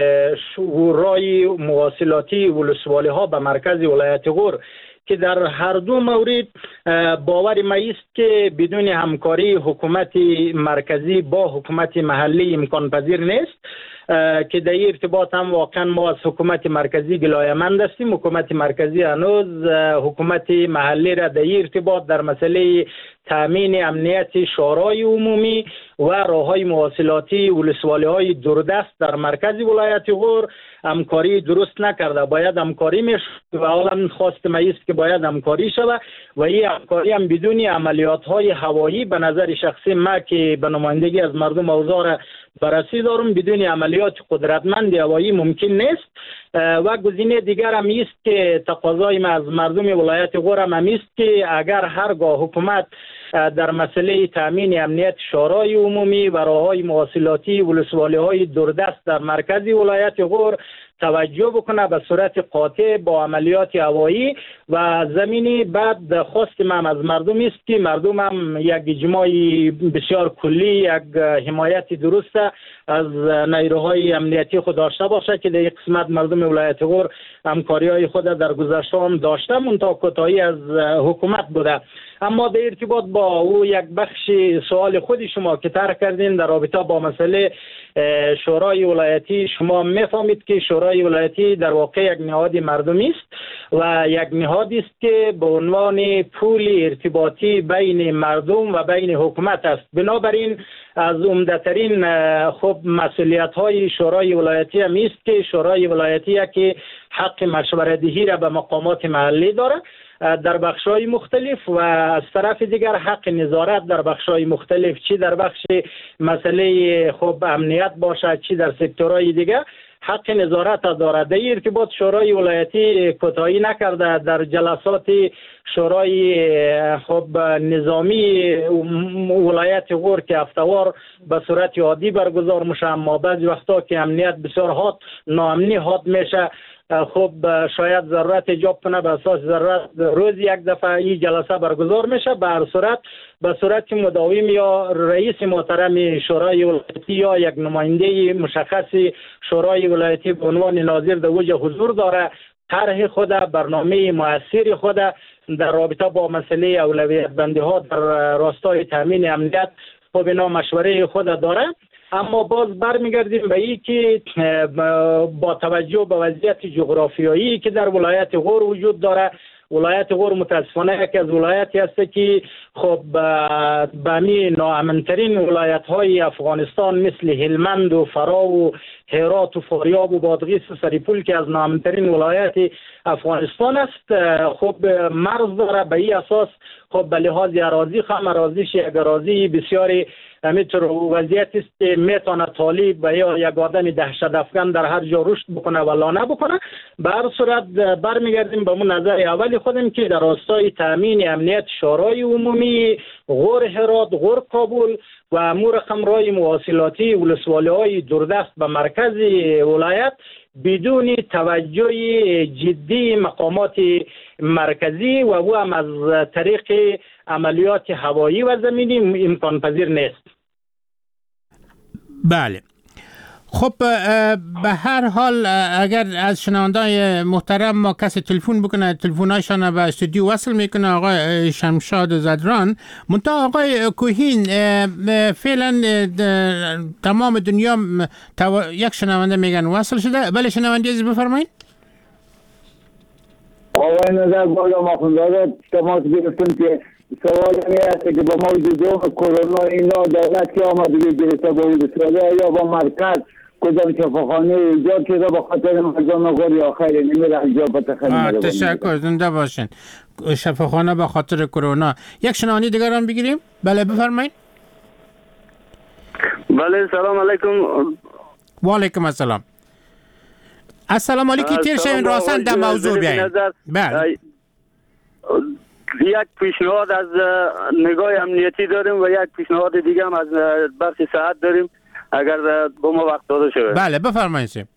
شورای مواصلاتی ولسوالی ها به مرکز ولایت غور که در هر دو مورد باور ما است که بدون همکاری حکومت مرکزی با حکومت محلی امکان پذیر نیست، که در این ارتباط هم واقعا ما از حکومت مرکزی گلایه‌مند هستیم. حکومت مرکزی هنوز حکومت محلی را در این ارتباط در مسئله تامین امنیت شورای عمومی و راههای مواصلاتی ولسوالی های دوردست در مرکز ولایت غور همکاری درست نکرده. باید همکاری میشه و حالا خواست ما است که باید همکاری شود و این همکاری هم بدون عملیات های هوایی به نظر شخصی ما که به نمایندگی از مردم اوضاع بررسی دارم بدون عملیات قدرتمند هوایی ممکن نیست. و گزینه دیگر هم است که تقاضای ما از مردم ولایت غور هم است که اگر هرگاه حکومت در مسئله تامین امنیت شورای عمومی و راههای مواصلاتی ولسوالی های دوردست در مرکز ولایت غور توجه بکنه به صورت قاطع با عملیات هوایی و زمینی، بعد خواست من از مردم است که مردم هم یک اجماع بسیار کلی، یک حمایت درست از نیروهای امنیتی خود داشته باشه که در یک قسمت مردم ولایت غور همکاری های خود در گذشته هم داشته، منتها کوتاهی از حکومت بوده. اما در ارتباط با او یک بخش سوال خود شما که طرح کردین در رابطه با مسئله شورای ولایتی، شما میفهمید که شورای ولایتی در واقع یک نهاد مردمی است و یک نهادی است که به عنوان پول ارتباطی بین مردم و بین حکومت است. بنابراین از عمده‌ترین خب مسئولیت های شورای ولایتی هم است که شورای ولایتی که حق مشوره‌دهی را به مقامات محلی داره در بخش‌های مختلف و از طرف دیگر حق نظارت در بخش‌های مختلف، چی در بخش مسئله خب امنیت باشد چی در سکتورهای دیگر حق نظارت دارد. در ارتباط شورای ولایتی کوتاهی نکرده در جلسات شورای خب نظامی ولایت غور که هفته‌وار به صورت عادی برگزار میشه، اما بعضی وقتا که امنیت بسیار حاد ناامنی حاد میشه، خب شاید ضرورت ایجاب کنه به اساس ضرورت روز یک دفعه این جلسه برگزار میشه. به هر صورت به صورت مداوم یا رئیس محترم شورای ولایتی یا یک نماینده مشخص شورای ولایتی به عنوان ناظر در وجه حضور داره، طرح خود برنامه مؤثر خود در رابطه با مسئله اولویت بندی ها در راستای تامین امنیت خب اینا مشوره خود داره. اما باز برمیگردیم به این که با توجه به وضعیت جغرافیایی که در ولایت غور وجود داره، ولایت غور متاسفانه یکی از ولایتی است که خب به می ناامنترین ولایت های افغانستان مثل هلمند و فرا و هرات و فاریاب و بادغیس و سریپول که از ناامنترین ولایت افغانستان است، خب مرز داره. به این اساس خب به لحاظ اراضی خم اراضیش یک اراضی بسیاری همینطور وضعیت است که میتونه طالب و یا یک آدم دهشت افکن در هر جا رشد بکنه و لانه بکنه. به هر صورت برمیگردیم به اون نظر اولی خودم که در راستای تامین امنیت شورای عمومی غور هرات، غور کابل و امور رقم رای مواصلاتی ولسوالی های دوردست به مرکز ولایت بدون توجه جدی مقامات مرکزی و او هم از طریق عملیات هوایی و زمینی امکان پذیر نیست. بله. خب به هر حال اگر از شنوندای محترم ما کسی تلفن بکنه، تلفنایشان به استودیو وصل میکنه آقای شمشاد زدران. منتها آقای کوهین فعلا تمام دنیا یک شنونده میگن وصل شده. بله شنونده عزیز بفرمایید. آقای نظر بالا مخونداره تماس گرفتن که سوال این است که با موجود کرونا اینا دولت که آمده گرفته باید بسیاره یا با مرکز کدام شفاخانه ایجاد شده با خاطر مردم غوری آخری نمیره انجام بتخیل. تشکر، زنده باشین. شفاخانه با خاطر کرونا. یک شنوندی دیگر هم بگیریم. بله بفرمایید. بله سلام علیکم. و علیکم السلام. السلام علیکم. تیر شوین راستن در موضوع بیاییم. بله. یک پیشنهاد از نگاه امنیتی داریم و یک پیشنهاد دیگه هم از بخش صحت داریم اگر با ما وقت داده شود. بله بفرمایید.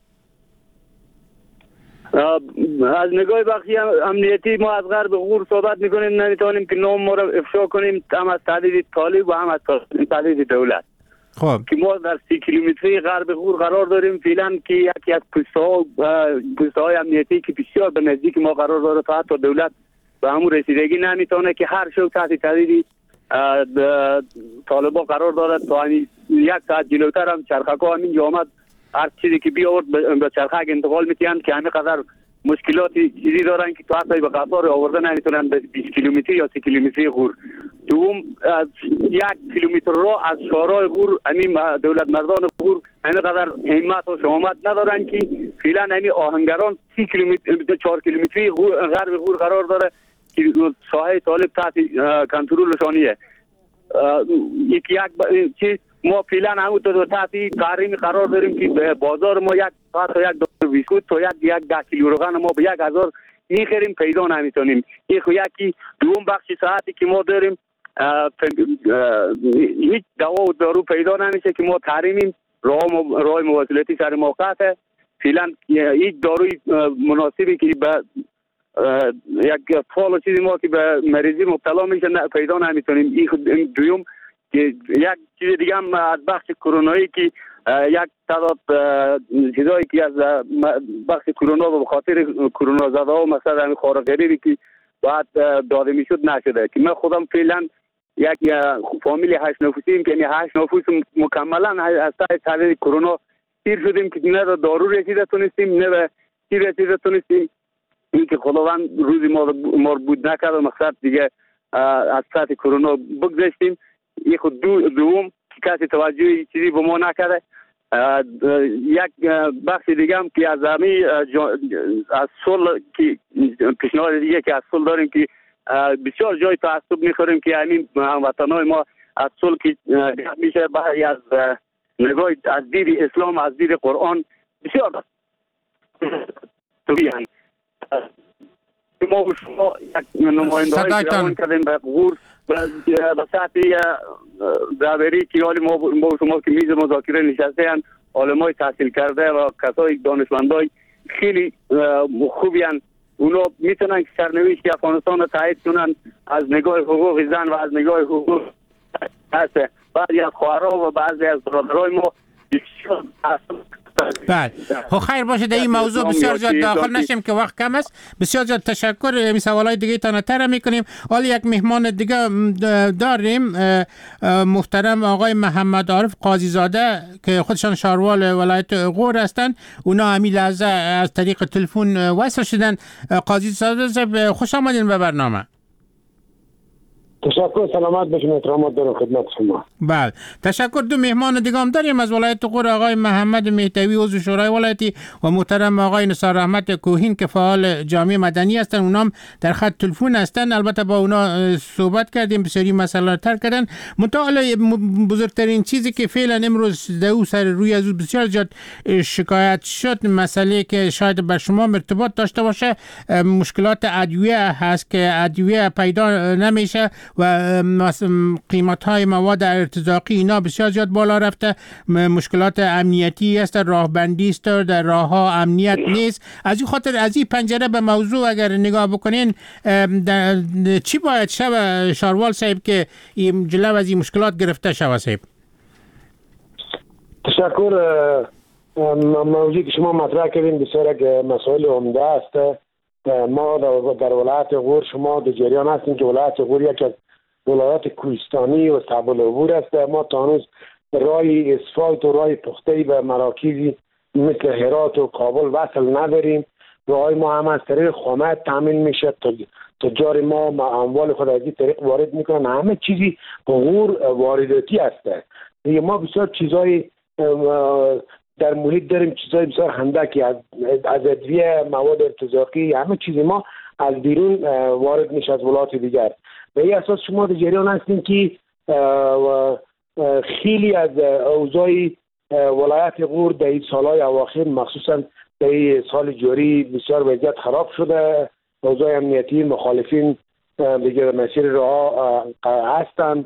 از نگاه بخش امنیتی ما از غرب غور صحبت میکنیم، نمیتونیم که نام ما را افشا کنیم، هم از تهدید طالب و هم از تهدید دولت. خب که ما در سی کیلومتری غرب غور قرار داریم فعلا که یکی از پست‌ها پست‌های امنیتی که بسیار به نزدیک ما قرار داره تا حتی دولت به همون رسیدگی نمیتونه که هر شو تحت تهدید طالبا قرار داره. تا یک ساعت جلوتر هم چرخک‌ها همین آمد هر چیزی که بیاورد به چرخک انتقال میتونن که همین قدر مشکلاتی چیزی دارن که تا حتی به قطار آورده نمیتونن به بیست کیلومتری یا سی کیلومتری غور. دوم یک کیلومتر راه از شهرهای غور همین دولت مردان غور همین قدر همت و شهامت ندارن که فعلا همین آهنگران سی کیلومتر چهار کیلومتری غرب غور قرار داره که ساحه طالب تحت کنترلشانیه. یکی یک چیز ما فعلا همونطور تحت تحریم قرار داریم که به بازار ما یک تا یک دلار بیسکویت تا یک یک ده کیلو روغن ما به یک هزار میخریم پیدا نمیتونیم. یک یکی دوم بخش ساعتی که ما داریم هیچ دوا و دارو پیدا نمیشه که ما تحریمیم. راه راه مواصلاتی سر موقعه فعلا هیچ داروی مناسبی که به یک فال و چیزی ما که به مریضی مبتلا میشه پیدا نمیتونیم. این دوم که یک چیز دیگه هم از بخش کرونایی که یک تعداد چیزایی که از بخش کرونا به خاطر کرونا زده ها مثلا همین خارقیری که بعد داده میشد نشده که من خودم فعلا یک فامیلی هشت نفوسیم که یعنی هشت نفوس مکملا از سر کرونا تیر شدیم که نه دارو رسیده تونستیم نه به چی رسیده تونستیم. این که خداوند روزی ما ما بود نکرد و مقصد دیگه از سطح کرونا بگذشتیم. یک خود دو دوم که کسی توجه چیزی به ما نکرده. یک بخش دیگه هم که از همی از صلح که پیشنهاد دیگه که از صلح داریم که بسیار جای تعصب میخوریم که همین هموطنای ما از صلح که میشه برای از نگاه از دید اسلام از دید قرآن بسیار طبیعی ما و شما یک نماینده های جوان کردیم به غور به سطح دعوری که حالی ما و شما که میز مذاکره نشسته هم علمای تحصیل کرده و کسای دانشمندای خیلی خوبی هستند. اونا میتونن که سرنوشت افغانستان رو تایید کنن از نگاه حقوق زن و از نگاه حقوق هست. بعضی از خواهرها و بعضی از برادرای ما بسیار بله خب خیر باشه در این موضوع بسیار زیاد داخل نشیم که وقت کم است. بسیار زیاد تشکر. این سوالای دیگه تان تر میکنیم. حالا یک مهمان دیگه داریم محترم آقای محمد عارف قاضی زاده که خودشان شاروال ولایت غور هستند. اونا همین لحظه از طریق تلفن وصل شدن. قاضی زاده خوش آمدین به برنامه. تشکر، سلامت باشین، احترامات دارم خدمت شما. بله تشکر. دو مهمان دیگه هم داریم از ولایت غور، آقای محمد مهدوی عضو شورای ولایتی و محترم آقای نثار رحمت کوهین که فعال جامعه مدنی هستن. اونام در خط تلفن هستن. البته با اونا صحبت کردیم، بسیاری مسائل تر کردن. متعال بزرگترین چیزی که فعلا امروز دو سر روی از بسیار زیاد شکایت شد، مسئله که شاید بر شما ارتباط داشته باشه، مشکلات ادویه هست که ادویه پیدا نمیشه و قیمت های مواد ارتزاقی اینا بسیار زیاد بالا رفته. مشکلات امنیتی است، راهبندی است، در راه ها امنیت نیست. از این خاطر از این پنجره به موضوع اگر نگاه بکنین چی باید شود شاروال صاحب که این جلو از این مشکلات گرفته شود صاحب؟ تشکر. موضوعی که شما مطرح کردین بسیار یک مسائل عمده است. ما در ولایت غور شما در جریان هستیم که ولایت غور یک از ولایت کوهستانی و صعب العبور است. ما تا هنوز راه اسفالت و راه پخته‌ای به مراکزی مثل هرات و کابل وصل نداریم. راههای ما هم از طریق خامت تامین میشه. تجار ما اموال خود از این طریق وارد میکنن. همه چیزی غور وارداتی است. دیگه ما بسیار چیزای در محیط داریم، چیزای بسیار هندکی از از ادویه، مواد ارتزاقی، همه چیز ما از بیرون وارد میشه از ولایات دیگر. به این اساس شما در جریان هستین که خیلی از اوضاع ولایت غور در این سالهای اواخر مخصوصا در این سال جاری بسیار وضعیت خراب شده. اوضاع امنیتی مخالفین دیگه مسیر راه هستند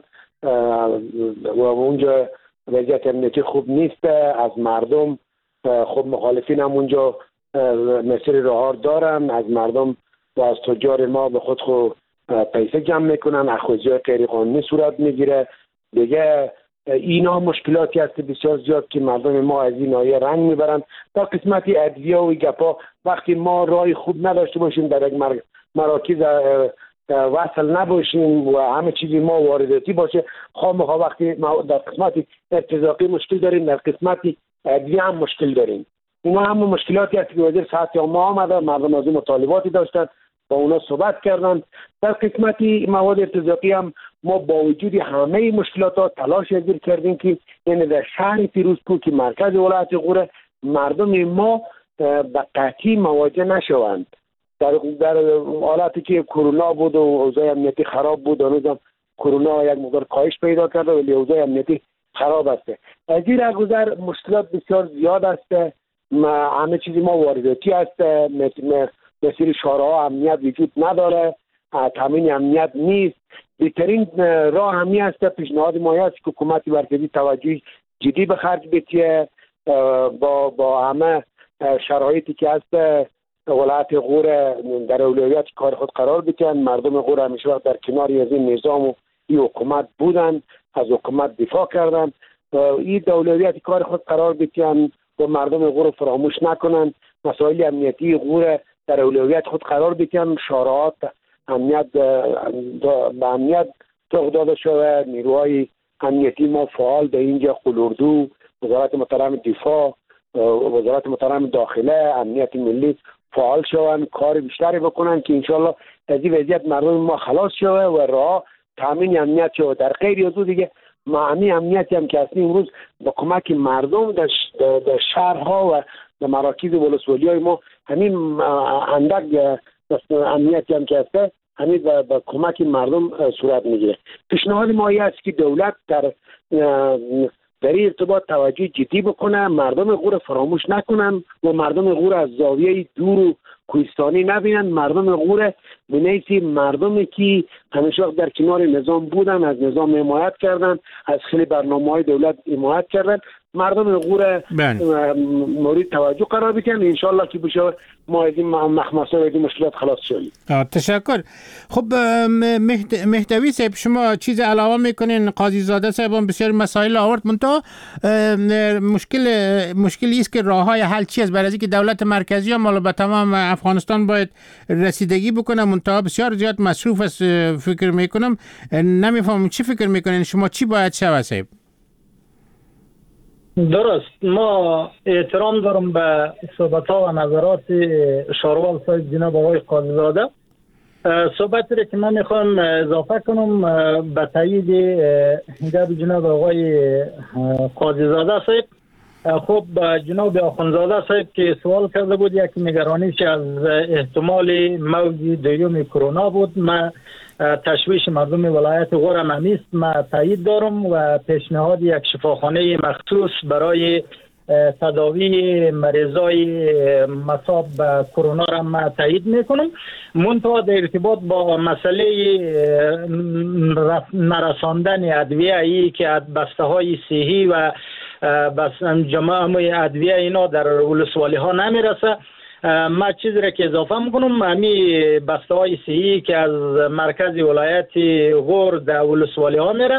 و اونجا وضعیت امنیتی خوب نیست. از مردم خب مخالفین هم اونجا مسیر راه دارن، از مردم و از تجار ما به خود خود پیسه جمع میکنن، اخوازی های غیر قانونی صورت میگیره. دیگه اینا مشکلاتی هست بسیار زیاد که مردم ما از این ناحیه رنگ میبرن. در قسمتی ادویه و گپا وقتی ما راه خوب نداشته باشیم، در یک مراکز وصل نباشیم و همه چیزی ما وارداتی باشه، خامخا وقتی ما در قسمتی ارتزاقی مشکل داریم، در قسمتی ادویه هم مشکل داریم. اینا هم مشکلاتی هست که وزیر صحت ما آمده، مردم از این مطالباتی داشتن با اونا صحبت کردن. در قسمتی مواد ارتزاقی هم ما با وجود همه مشکلات ها تلاش ازیر کردیم که یعنی در شهر فیروزکوه که مرکز ولایت غور مردم ما به قحطی مواجه نشوند. در در حالتی که کرونا بود و اوضاع امنیتی خراب بود، هنوزم کرونا یک مقدار کاهش پیدا کرده ولی اوضاع امنیتی خراب است. از این گذر مشکلات بسیار زیاد است. همه چیزی ما وارداتی است. مسیر شهرها امنیت وجود نداره، تامین امنیت نیست. بهترین راه همی است. پیشنهاد ما است که حکومت مرکزی توجه جدی به خرج بده با با همه شرایطی که هست ولایت غور در اولویت کار خود قرار بدن. مردم غور همیشه وقت در کنار از این نظام و این حکومت بودن، از حکومت دفاع کردن. این اولویت کار خود قرار بدن و مردم غور فراموش نکنن. مسائل امنیتی غور در اولویت خود قرار بدن. شارعات امنیت به امنیت توق داده شده. نیروهای امنیتی ما فعال در اینجا قلوردو، وزارت محترم دفاع، وزارت محترم داخله، امنیت ملی فعال شوند، کار بیشتری بکنن که انشالله از این وضعیت مردم ما خلاص شوه و راه تامین امنیت شوه. در غیر از او دیگه معنی امنیتی هم که اصلی امروز با کمک مردم در, در شهرها و در مراکز ولسوالی های ما همین اندک امنیتی هم که هسته همین با کمک مردم صورت میگیره. پیشنهاد ما است که دولت در در این ارتباط توجه جدی بکنه، مردم غور فراموش نکنن و مردم غور از زاویه دور و کوهستانی نبینن. مردم غور بنیسی مردمی که همیشه در کنار نظام بودن، از نظام حمایت کردن، از خیلی برنامه‌های دولت حمایت کردن. مردم غور مورد توجه قرار بدن. انشالله که بشه ما از این مخمسه و از این مشکلات خلاص شویم. تشکر. خب مهدوی صاحب شما چیز علاوه میکنین؟ قاضی زاده صاحب هم بسیار مسائل آورد، منتها مشکل مشکلی است که راههای حل چی است؟ برای اینکه دولت مرکزی هم مال به تمام افغانستان باید رسیدگی بکنه، منتها بسیار زیاد مصروف است. فکر میکنم نمیفهمم چی فکر میکنین شما، چی باید شود صاحب؟ درست، ما احترام دارم به صحبت ها و نظرات شاروال صاحب جناب آقای قاضی زاده. صحبتی را که من میخوام اضافه کنم به تایید گپ جناب آقای قاضی زاده صاحب. خب جناب آخوندزاده صاحب که سوال کرده بود، یک نگرانیش از احتمال موج دوم کرونا بود. من تشویش مردم ولایت غور هم نیست، من تایید دارم و پیشنهاد یک شفاخانه مخصوص برای تداوی مریضای مصاب به کرونا را من تایید میکنم. منتها در ارتباط با مسئله نرساندن ادویه ای که بسته های صحی و بس جمعه ادویه اینا در ولسوالی ها نمیرسه، ما چیزی را که اضافه میکنم همی بسته های صحی که از مرکز ولایت غور در ولسوالی ها میره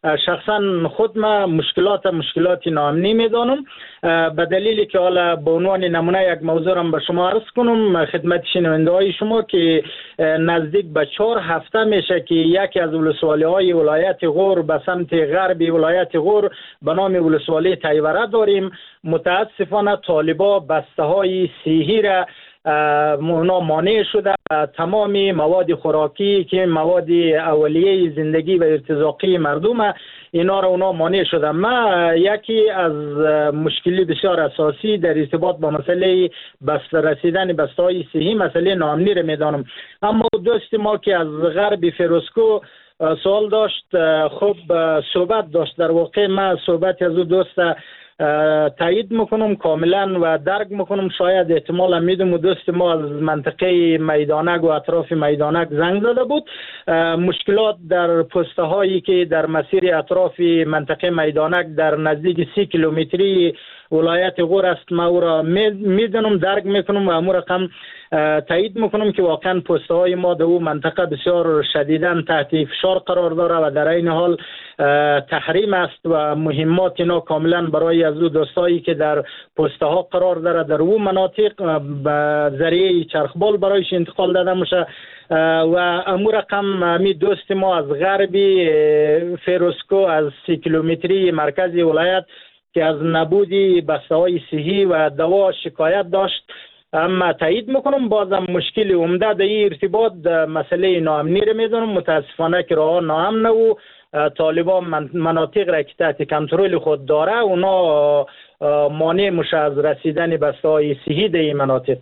شخصا خود ما مشکلات مشکلات ناامنی میدانم. به دلیلی که حالا به عنوان نمونه یک موضوع را به شما عرض کنم خدمت شنونده های شما که نزدیک به چهار هفته میشه که یکی از ولسوالی های ولایت غور به سمت غربی ولایت غور به نام ولسوالی تیوره داریم. متاسفانه طالبا بسته های صحی را اونا مانع شده، تمام مواد خوراکی که مواد اولیه زندگی و ارتزاقی مردم اینا را اونا مانع شده. ما یکی از مشکلی بسیار اساسی در ارتباط با مسئله بسته رسیدن بسته های صحی مسئله ناامنی را میدانم. اما دوست ما که از غرب فیروزکو سوال داشت، خب صحبت داشت، در واقع ما صحبت از او دوست تایید میکنم کاملا و درک میکنم. شاید احتمال میدم دوست ما از منطقه میدانک و اطراف میدانک زنگ زده بود. مشکلات در پسته هایی که در مسیر اطراف منطقه میدانک در نزدیک سی کیلومتری ولایت غور است ما او را میدونم، درک میکنم و امو رقم تایید میکنم که واقعا پسته های ما در او منطقه بسیار شدیداً تحت فشار قرار داره و در این حال تحریم است و مهمات اینا کاملا برای از او دوستایی که در پسته ها قرار داره در او مناطق به ذریعه چرخبال برایش انتقال داده میشه. و امو رقم می دوست ما از غربی فیروزکو از سی کیلومتری مرکزی ولایت که از نبودی بسته های صحی و دوا شکایت داشت. اما تایید میکنم بازم مشکل عمده در این ارتباط مسئله ناامنی رو میدونم. متاسفانه که راه ناامن و طالبان مناطق را که تحت کنترل خود داره اونا مانع میشه از رسیدن بسته های صحی در این مناطق.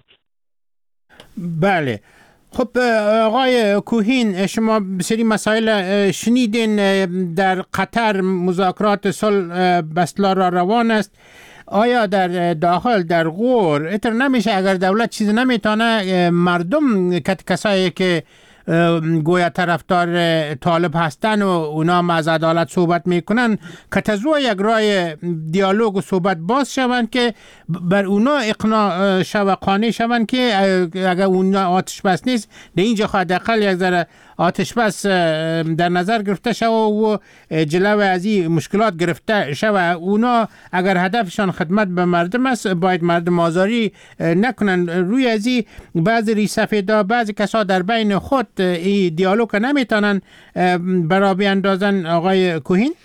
بله خب آقای کوهین، شما بسیاری مسائل شنیدین. در قطر مذاکرات صلح بسلا را روان است. آیا در داخل در غور اتر نمیشه اگر دولت چیز نمیتونه مردم کسایی که گویا طرفدار طالب هستن و اونا از عدالت صحبت میکنن که تزوی یک راه دیالوگ و صحبت باز شوند که بر اونا اقناع شو قانع شوند که اگر اونا آتش بس نیست در اینجا حداقل یک ذره آتش بس در نظر گرفته شو و جلو از این مشکلات گرفته شو. اونا اگر هدفشان خدمت به مردم است باید مردم آزاری نکنن. روی از این بعضی ریسفیدا بعضی کسا در بین خود این دیالوگ نمیتونن برا بیاندازن. آقای کوهین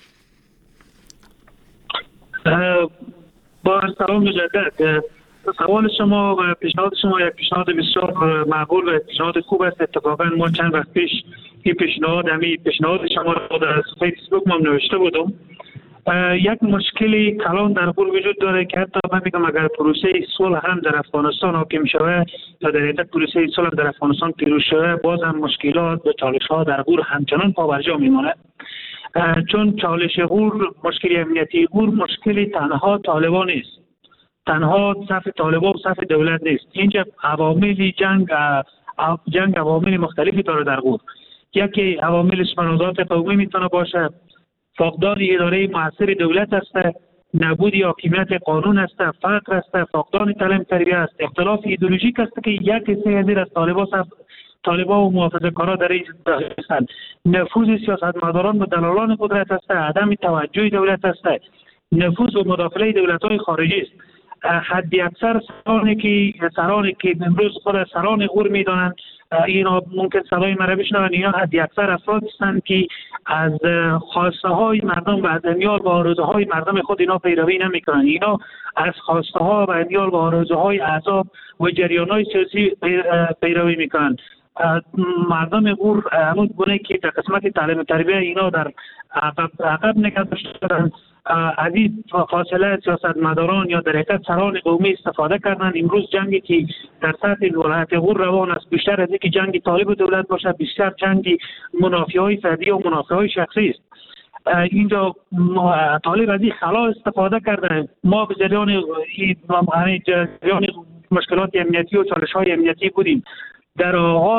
با سلام مجدد، سوال شما و پیشنهاد شما یک پیشنهاد بسیار معقول و پیشنهاد خوب است. اتفاقا ما چند وقت پیش این پیشنهاد همی پیشنهاد شما را در فیسبوک ما نوشته بودم. یک مشکلی کلان در غور وجود داره که حتی من میگم اگر پروسه صلح هم در افغانستان حاکم شود یا در حقیقت پروسه صلح در افغانستان پیروز شود باز هم مشکلات و چالش ها در غور همچنان پابرجا میماند. چون چالش غور، مشکلی امنیتی غور مشکلی تنها طالبان نیست، تنها صف طالبان و صف دولت نیست. اینجا عوامل جنگ جنگ عوامل مختلفی داره در غور. یکی عوامل منازعات قومی میتونه باشه، فقدان اداره موثر دولت است، نبود حاکمیت قانون است، فقر است، فقدان تعلیم تربیت است، اختلاف ایدئولوژیک است که یک حصه از طالبان طالبان و محافظه‌کارا در این هستند، نفوذ سیاستمداران و دلالان قدرت است، عدم توجه دولت است، نفوذ و مداخله دولت‌های خارجی است. حد اکثر سرانی که سرانی که امروز خود سران غور میدانند، اینا ممکن صدای مرا بشنوند، اینا حد اکثر افراد هستند که از خواسته های مردم و از امیال و آرزوهای های مردم خود اینا پیروی نمیکنند. اینا از خواسته ها و امیال و آرزوهای های احزاب و جریان های سیاسی پیروی میکنند. مردم غور همون گونه که در قسمت تعلیم تربیت اینا در عقب عقب نگه داشتند، از این فاصله سیاستمداران یا در حقیقت سران قومی استفاده کردن. امروز جنگی که در سطح ولایت غور روان است بیشتر از اینکه جنگی طالب دولت باشه، بیشتر جنگی منافعهای فردی و منافعهای شخصی است. اینجا طالب از این خلا استفاده کردن. ما به جریان جریان مشکلات امنیتی و چالش های امنیتی بودیم. در آغاز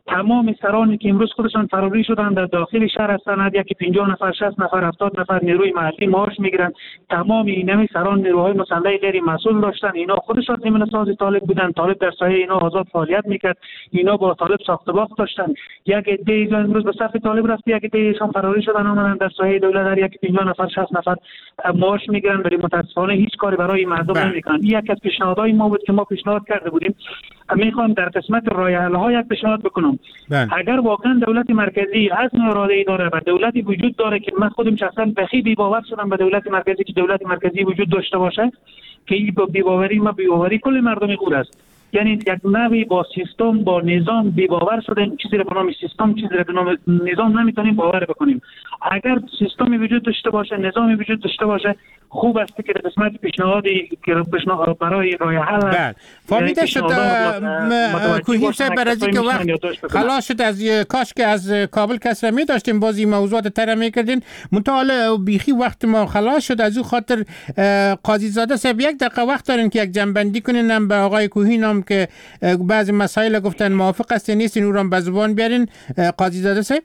تمام سرانی که امروز خودشان فراری شدن در داخل شهر هستند، یکی پنجاه نفر، شصت نفر، هفتاد نفر نیروی محلی معاش میگیرن. تمام اینمی سران نیروهای مسلح غیر مسئول داشتن، اینا خودشان ضمن ساز طالب بودن. طالب در سایه اینا آزاد فعالیت میکرد، اینا با طالب ساخت باخت داشتن. یک عده امروز به صف طالب رفت، یک عده فراری شدن آمدن در سایه دولت، در یک پنجاه نفر، شصت نفر معاش میگیرن، ولی متاسفانه هیچ کاری برای مردم نمیکنن. این یک از پیشنهادهای ما بود که ما پیشنهاد کرده بودیم. میخوام در قسمت راه حل ها یک پیشنهاد بکنم. بله. اگر واقعا دولت مرکزی عزم و اراده ای داره و دولتی وجود داره که من خودم شخصا بخی بی باور شدم به دولت مرکزی که دولت مرکزی وجود داشته باشه، که این بی باوری ما بی باوری کل مردم خود است. یعنی یک نوعی با سیستم، با نظام بی باور شدیم. چیزی را به نام سیستم، چیزی را به نام نظام نمیتونیم باور بکنیم. اگر سیستمی وجود داشته باشه، نظامی وجود داشته باشه، خوب است که قسمت پیشنهادی که پیشنهاد برای راه حل بله فهمیده شد. کوهی صاحب بر از اینکه وقت خلاص شد از کاش که از کابل کس را می داشتیم بازی موضوعات تر میکردین، مطالعه بیخی وقت ما خلاص شد. از او خاطر قاضی زاده صاحب یک دقیقه وقت دارین که یک جنبندی کنین هم به آقای کوهی نام که بعضی مسائل گفتن موافق هستین نیستین او را به زبان بیارین. قاضی زاده صاحب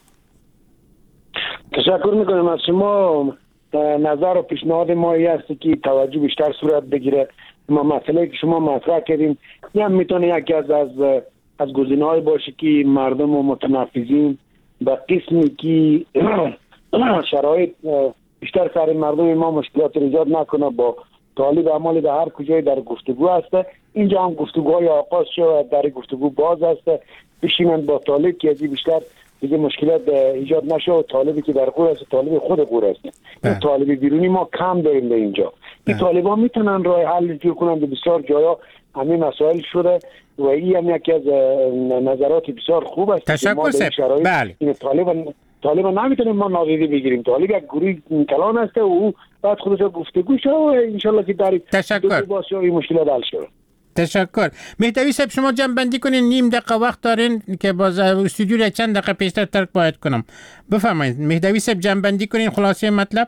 تشکر میکنم از شما. نظر و پیشنهاد ما این است که توجه بیشتر صورت بگیره. ما مسئله که شما مطرح کردین این هم میتونه یکی از از از گزینه‌های باشه که مردم و متنفذین به قسمی که شرایط بیشتر سر مردم ما مشکلات ایجاد نکنه با طالب اعمال در هر کجای در گفتگو هست. اینجا هم گفتگوهای آغاز شد، در گفتگو باز است. بشینند با طالب که از بیشتر دیگه مشکلات ایجاد نشه و طالبی که در غور است طالب خود غور است. این طالب بیرونی ما کم داریم در اینجا. این طالبا میتونن راه حل جور کنن. در بسیار جایا همین مسائل شده و این هم یکی از نظرات بسیار خوب است. تشکر سر. بله. این طالب طالب نمیتونیم ما نادیده بگیریم. طالب یک گروه کلان است و او بعد خودش گفتگو شه و ان شاء الله که در تشکر باشه این مشکلات حل شه. تشکر. مهدوی صاحب شما جمع بندی کنین، نیم دقیقه وقت دارین که باز استودیو را چند دقیقه پیشتر ترک باید کنم. بفرمایید مهدوی صاحب جمع بندی کنین خلاصه مطلب.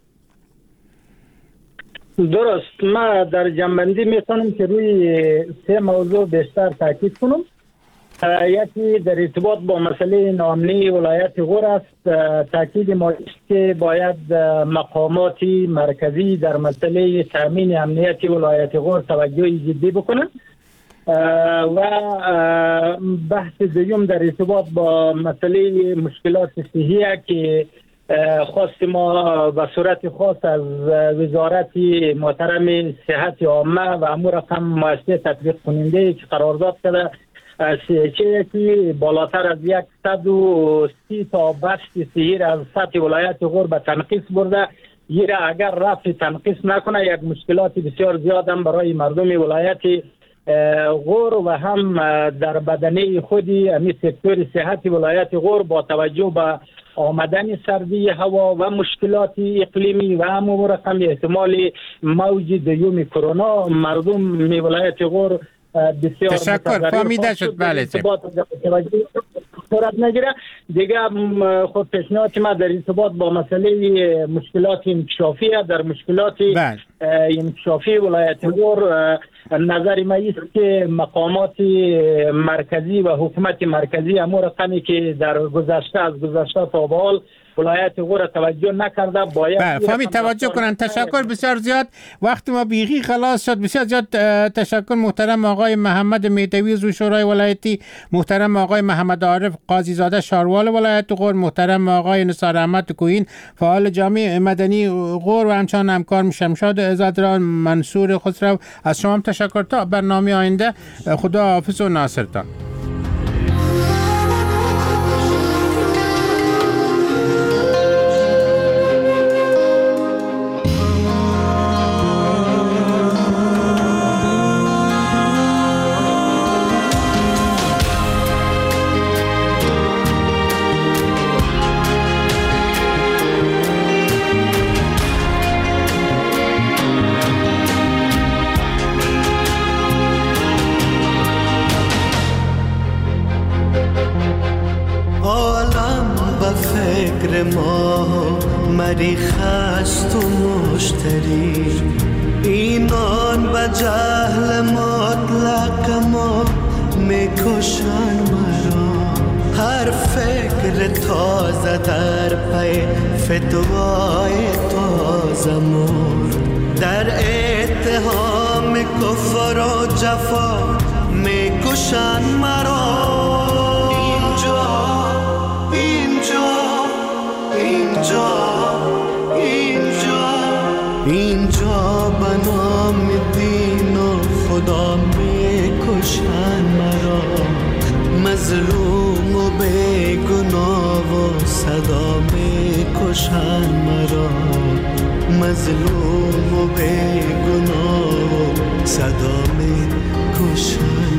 درست. ما در جمع بندی میتونم که روی سه موضوع بیشتر تاکید کنم. یکی در ارتباط با مسئله ناامنی ولایت غور است. تاکید ما است که باید مقامات مرکزی در مسئله تامین امنیت ولایت غور توجه جدی بکنند. و بحث دوم در ارتباط با مسئله مشکلات صحی که خواست ما به صورت خاص از وزارت محترم صحت عامه و امور رقم مؤسسه تطبیق کننده که قرارداد کرده که بالاتر از صد و سی تا بخش صحی از سطح ولایت غور به تنقیص برده. یه اگر رفع تنقیص نکنه یک مشکلات بسیار زیاد هم برای مردم ولایت غور و هم در بدنه خودی امی سکتور صحت ولایت غور با توجه به آمدن سردی هوا و مشکلات اقلیمی و هم رقم احتمال موج دوم کرونا مردم ولایت غور بسیار تشکر. فهمیده شد. بله صورت نگیره. دیگه خود پیشنهاد ما در ارتباط با مسئله مشکلات انکشافی در مشکلات انکشافی ولایت غور نظر ما است که مقامات مرکزی و حکومت مرکزی امور رقمی که در گذشته از گذشته تا به حال ولایت غور توجه نکرده باید فهمی توجه کنن. تشکر بسیار زیاد. وقت ما بیخی خلاص شد. بسیار زیاد تشکر محترم آقای محمد مهدوی عضو شورای ولایتی، محترم آقای محمد عارف قاضی زاده شاروال ولایت غور، محترم آقای نثار احمد کوهین فعال جامعه مدنی غور و همچنان همکار شمشاد عزت‌را منصور خسرو. از شما تشکر. تا برنامه آینده خدا حافظ و ناصرتان. ما مریخ است و مشتری اینان و جهل مطلق ما میکشن مرا. هر فکر تازه در پی فتوای تازه مرد در اتهام کفر و جفا میکشن مرا اینجا اینجا اینجا اینجا اینجا به نام دین و خدا میکشن مرا مظلوم و بیگناه و صدا میکشن مرا مظلوم و بیگناه و صدا میکشن